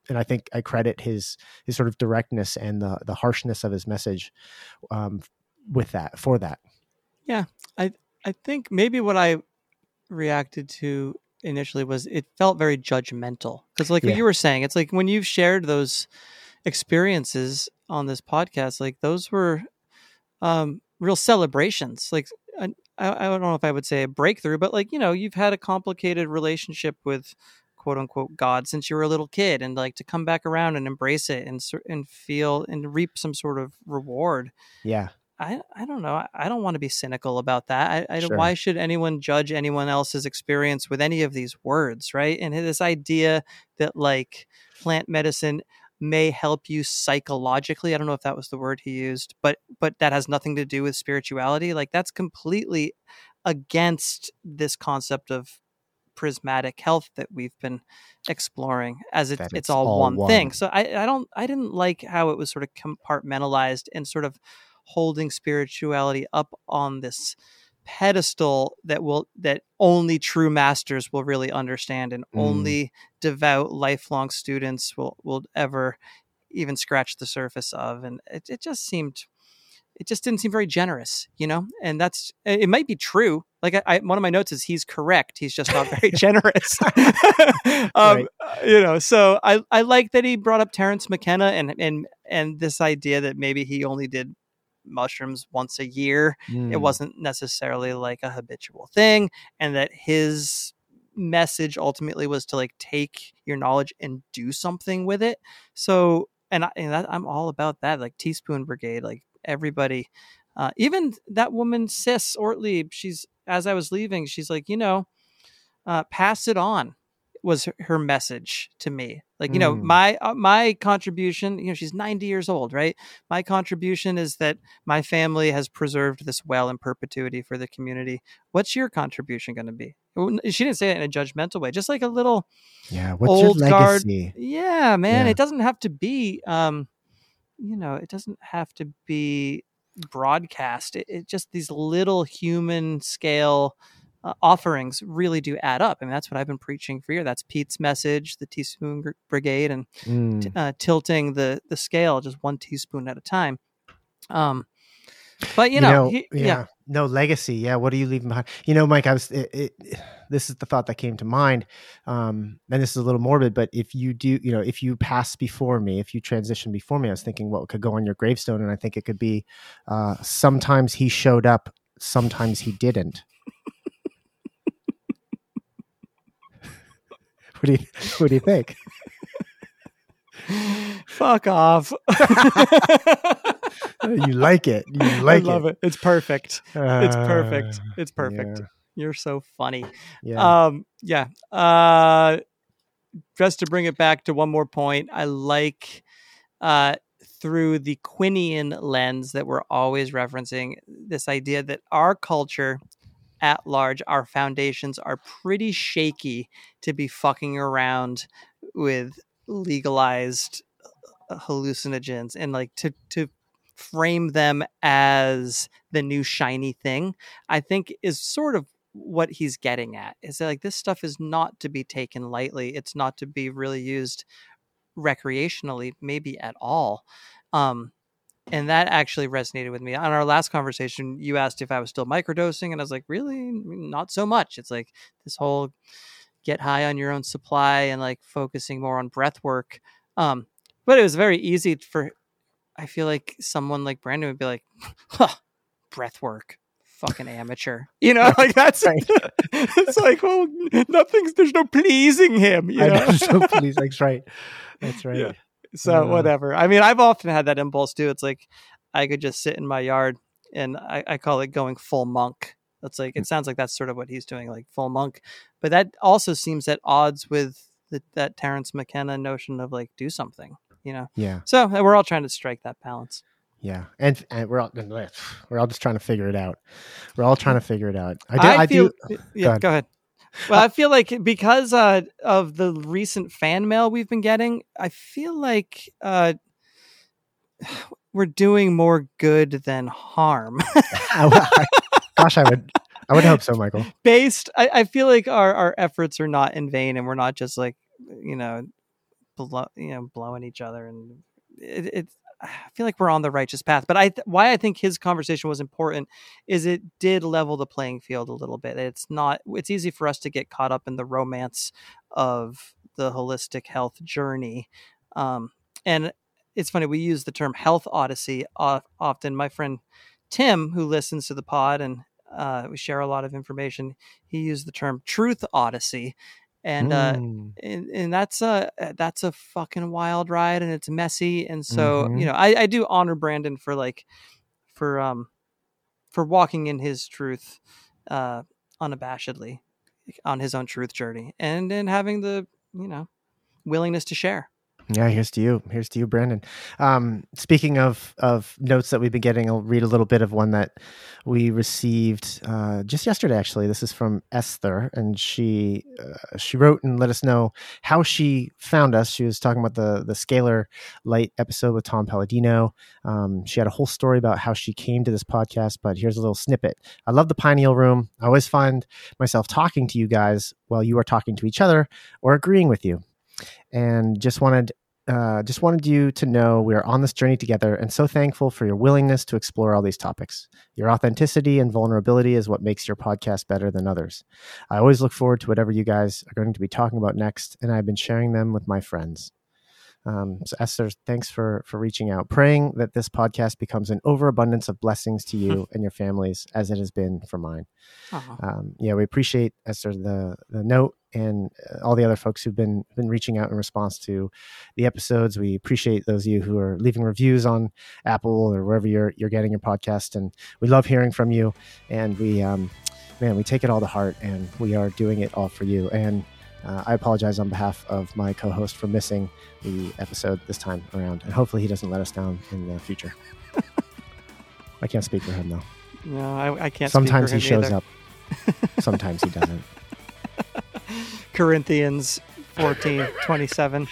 [SPEAKER 2] and I think I credit his his sort of directness and the the harshness of his message um, with that for that.
[SPEAKER 4] Yeah, I I think maybe what I reacted to initially was it felt very judgmental, because like
[SPEAKER 2] Yeah.
[SPEAKER 4] what you were saying, it's like when you've shared those experiences on this podcast, like those were um, real celebrations. Like I, I don't know if I would say a breakthrough, but like, you know, you've had a complicated relationship with quote unquote God since you were a little kid, and like to come back around and embrace it and and feel and reap some sort of reward.
[SPEAKER 2] Yeah.
[SPEAKER 4] I, I don't know. I don't want to be cynical about that. I, I
[SPEAKER 2] Sure.
[SPEAKER 4] Why should anyone judge anyone else's experience with any of these words, right? And this idea that like plant medicine may help you psychologically. I don't know if that was the word he used, but but that has nothing to do with spirituality. Like that's completely against this concept of prismatic health that we've been exploring, as it,
[SPEAKER 2] That
[SPEAKER 4] it's
[SPEAKER 2] it's
[SPEAKER 4] all,
[SPEAKER 2] all
[SPEAKER 4] one,
[SPEAKER 2] one.
[SPEAKER 4] thing. So I, I don't I didn't like how it was sort of compartmentalized and sort of holding spirituality up on this pedestal that will that only true masters will really understand, and
[SPEAKER 2] Mm.
[SPEAKER 4] only devout lifelong students will will ever even scratch the surface of. And it, it just seemed it just didn't seem very generous, you know. And that's it might be true. Like I, I one of my notes is he's correct, he's just not very generous. um
[SPEAKER 2] Right.
[SPEAKER 4] you know, so I I like that he brought up Terence McKenna and and and this idea that maybe he only did mushrooms once a year.
[SPEAKER 2] Mm.
[SPEAKER 4] It wasn't necessarily like a habitual thing, and that his message ultimately was to like take your knowledge and do something with it. So, and, I, and that, I'm all about that, like Teaspoon Brigade, like everybody, uh, even that woman, Sis Ortlieb, she's, as I was leaving, she's like, you know, uh, pass it on was her, her message to me. Like, you know,
[SPEAKER 2] Mm.
[SPEAKER 4] my, uh, my contribution, you know, she's ninety years old, right? My contribution is that my family has preserved this well in perpetuity for the community. What's your contribution going to be? She didn't say it in a judgmental way, just like a little
[SPEAKER 2] Yeah. What's
[SPEAKER 4] old
[SPEAKER 2] your
[SPEAKER 4] guard.
[SPEAKER 2] legacy?
[SPEAKER 4] Yeah, man.
[SPEAKER 2] Yeah.
[SPEAKER 4] It doesn't have to be, um, you know, it doesn't have to be broadcast. It, it just, these little human scale uh, offerings really do add up. I mean, that's what I've been preaching for years. That's Pete's message, the Teaspoon Gr- Brigade, and
[SPEAKER 2] Mm.
[SPEAKER 4] t- uh, tilting the the scale just one teaspoon at a time. Um, but you know, he,
[SPEAKER 2] yeah.
[SPEAKER 4] yeah,
[SPEAKER 2] no legacy. Yeah, what are you leaving behind? You know, Mike, I was. It, it, this is the thought that came to mind, um, and this is a little morbid. But if you do, you know, if you pass before me, if you transition before me, I was thinking what could go on your gravestone, and I think it could be, uh, sometimes he showed up, sometimes he didn't. What do you What do you think?
[SPEAKER 4] fuck off.
[SPEAKER 2] You like it? You like
[SPEAKER 4] I love it. It's perfect.
[SPEAKER 2] Uh,
[SPEAKER 4] It's perfect. It's perfect.
[SPEAKER 2] yeah.
[SPEAKER 4] You're so funny.
[SPEAKER 2] Yeah.
[SPEAKER 4] Um, yeah. Uh, just to bring it back to one more point, I like uh, through the Quinian lens that we're always referencing, this idea that our culture at large, our foundations are pretty shaky to be fucking around with legalized hallucinogens, and like to to frame them as the new shiny thing, I think is sort of what he's getting at. Is that like this stuff is not to be taken lightly. It's not to be really used recreationally, maybe at all. Um, and that actually resonated with me. On our last conversation, you asked if I was still microdosing, and I was like, really? Not so much. It's like this whole get high on your own supply and like focusing more on breath work. Um, but it was very easy for, I feel like someone like Brandon would be like, huh, breath work, fucking amateur. You know, like that's,
[SPEAKER 2] Right.
[SPEAKER 4] it's like, well, nothing's, there's no pleasing him, you
[SPEAKER 2] I
[SPEAKER 4] know?
[SPEAKER 2] know, so please, that's right. That's right.
[SPEAKER 4] Yeah. So
[SPEAKER 2] Uh,
[SPEAKER 4] whatever. I mean, I've often had that impulse too. It's like I could just sit in my yard, and I, I call it going full monk. That's like, it sounds like that's sort of what he's doing, like full monk. But that also seems at odds with the, that Terence McKenna notion of like do something, you know?
[SPEAKER 2] Yeah.
[SPEAKER 4] So we're all trying to strike that balance.
[SPEAKER 2] Yeah. And, and we're all we're all just trying to figure it out. We're all trying to figure it out. I do.
[SPEAKER 4] I,
[SPEAKER 2] I,
[SPEAKER 4] feel,
[SPEAKER 2] do.
[SPEAKER 4] yeah,
[SPEAKER 2] ahead.
[SPEAKER 4] go ahead. Well, I feel like because uh, of the recent fan mail we've been getting, I feel like uh, we're doing more good than harm.
[SPEAKER 2] Gosh, I would. I would hope so, Michael.
[SPEAKER 4] Based, I, I feel like our, our efforts are not in vain, and we're not just like, you know, blow, you know, blowing each other, and it, it I feel like we're on the righteous path. But I, th- why I think his conversation was important is it did level the playing field a little bit. It's not, it's easy for us to get caught up in the romance of the holistic health journey. Um, and it's funny, we use the term health odyssey uh, often. My friend Tim, who listens to the pod and uh, we share a lot of information, he used the term truth odyssey. And, uh,
[SPEAKER 2] Mm.
[SPEAKER 4] and, and that's a, that's a fucking wild ride, and it's messy. And so,
[SPEAKER 2] Mhm.
[SPEAKER 4] you know, I, I do honor Brandon for like, for, um, for walking in his truth, uh, unabashedly on his own truth journey, and then having the, you know, willingness to share.
[SPEAKER 2] Yeah, here's to you. Here's to you, Brandon. Um, speaking of of notes that we've been getting, I'll read a little bit of one that we received uh, just yesterday. Actually, this is from Esther, and she uh, she wrote and let us know how she found us. She was talking about the the Scalar Light episode with Tom Palladino. Um, she had a whole story about how she came to this podcast, but here's a little snippet. I love the Pineal Room. I always find myself talking to you guys while you are talking to each other or agreeing with you, and just wanted. Uh, just wanted you to know we are on this journey together, and so thankful for your willingness to explore all these topics. Your authenticity and vulnerability is what makes your podcast better than others. I always look forward to whatever you guys are going to be talking about next, and I've been sharing them with my friends. Um, so Esther, thanks for for reaching out, praying that this podcast becomes an overabundance of blessings to you and your families, as it has been for mine.
[SPEAKER 4] Uh-huh.
[SPEAKER 2] Um, yeah, we appreciate, Esther, the the note, and uh, all the other folks who've been been reaching out in response to the episodes. We appreciate those of you who are leaving reviews on Apple or wherever you're you're getting your podcast, and we love hearing from you. And we, um, man, we take it all to heart, and we are doing it all for you. And uh, I apologize on behalf of my co-host for missing the episode this time around, and hopefully he doesn't let us down in the future. I can't speak for him though.
[SPEAKER 4] No, I, I can't.
[SPEAKER 2] Sometimes he
[SPEAKER 4] speak for him
[SPEAKER 2] shows
[SPEAKER 4] either.
[SPEAKER 2] up. Sometimes he doesn't.
[SPEAKER 4] Corinthians fourteen twenty-seven.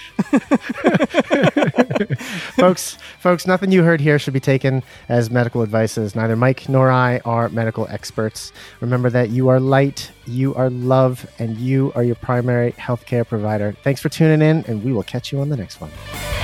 [SPEAKER 2] folks, folks, nothing you heard here should be taken as medical advice, as neither Mike nor I are medical experts. Remember that you are light, you are love, and you are your primary healthcare provider. Thanks for tuning in, and we will catch you on the next one.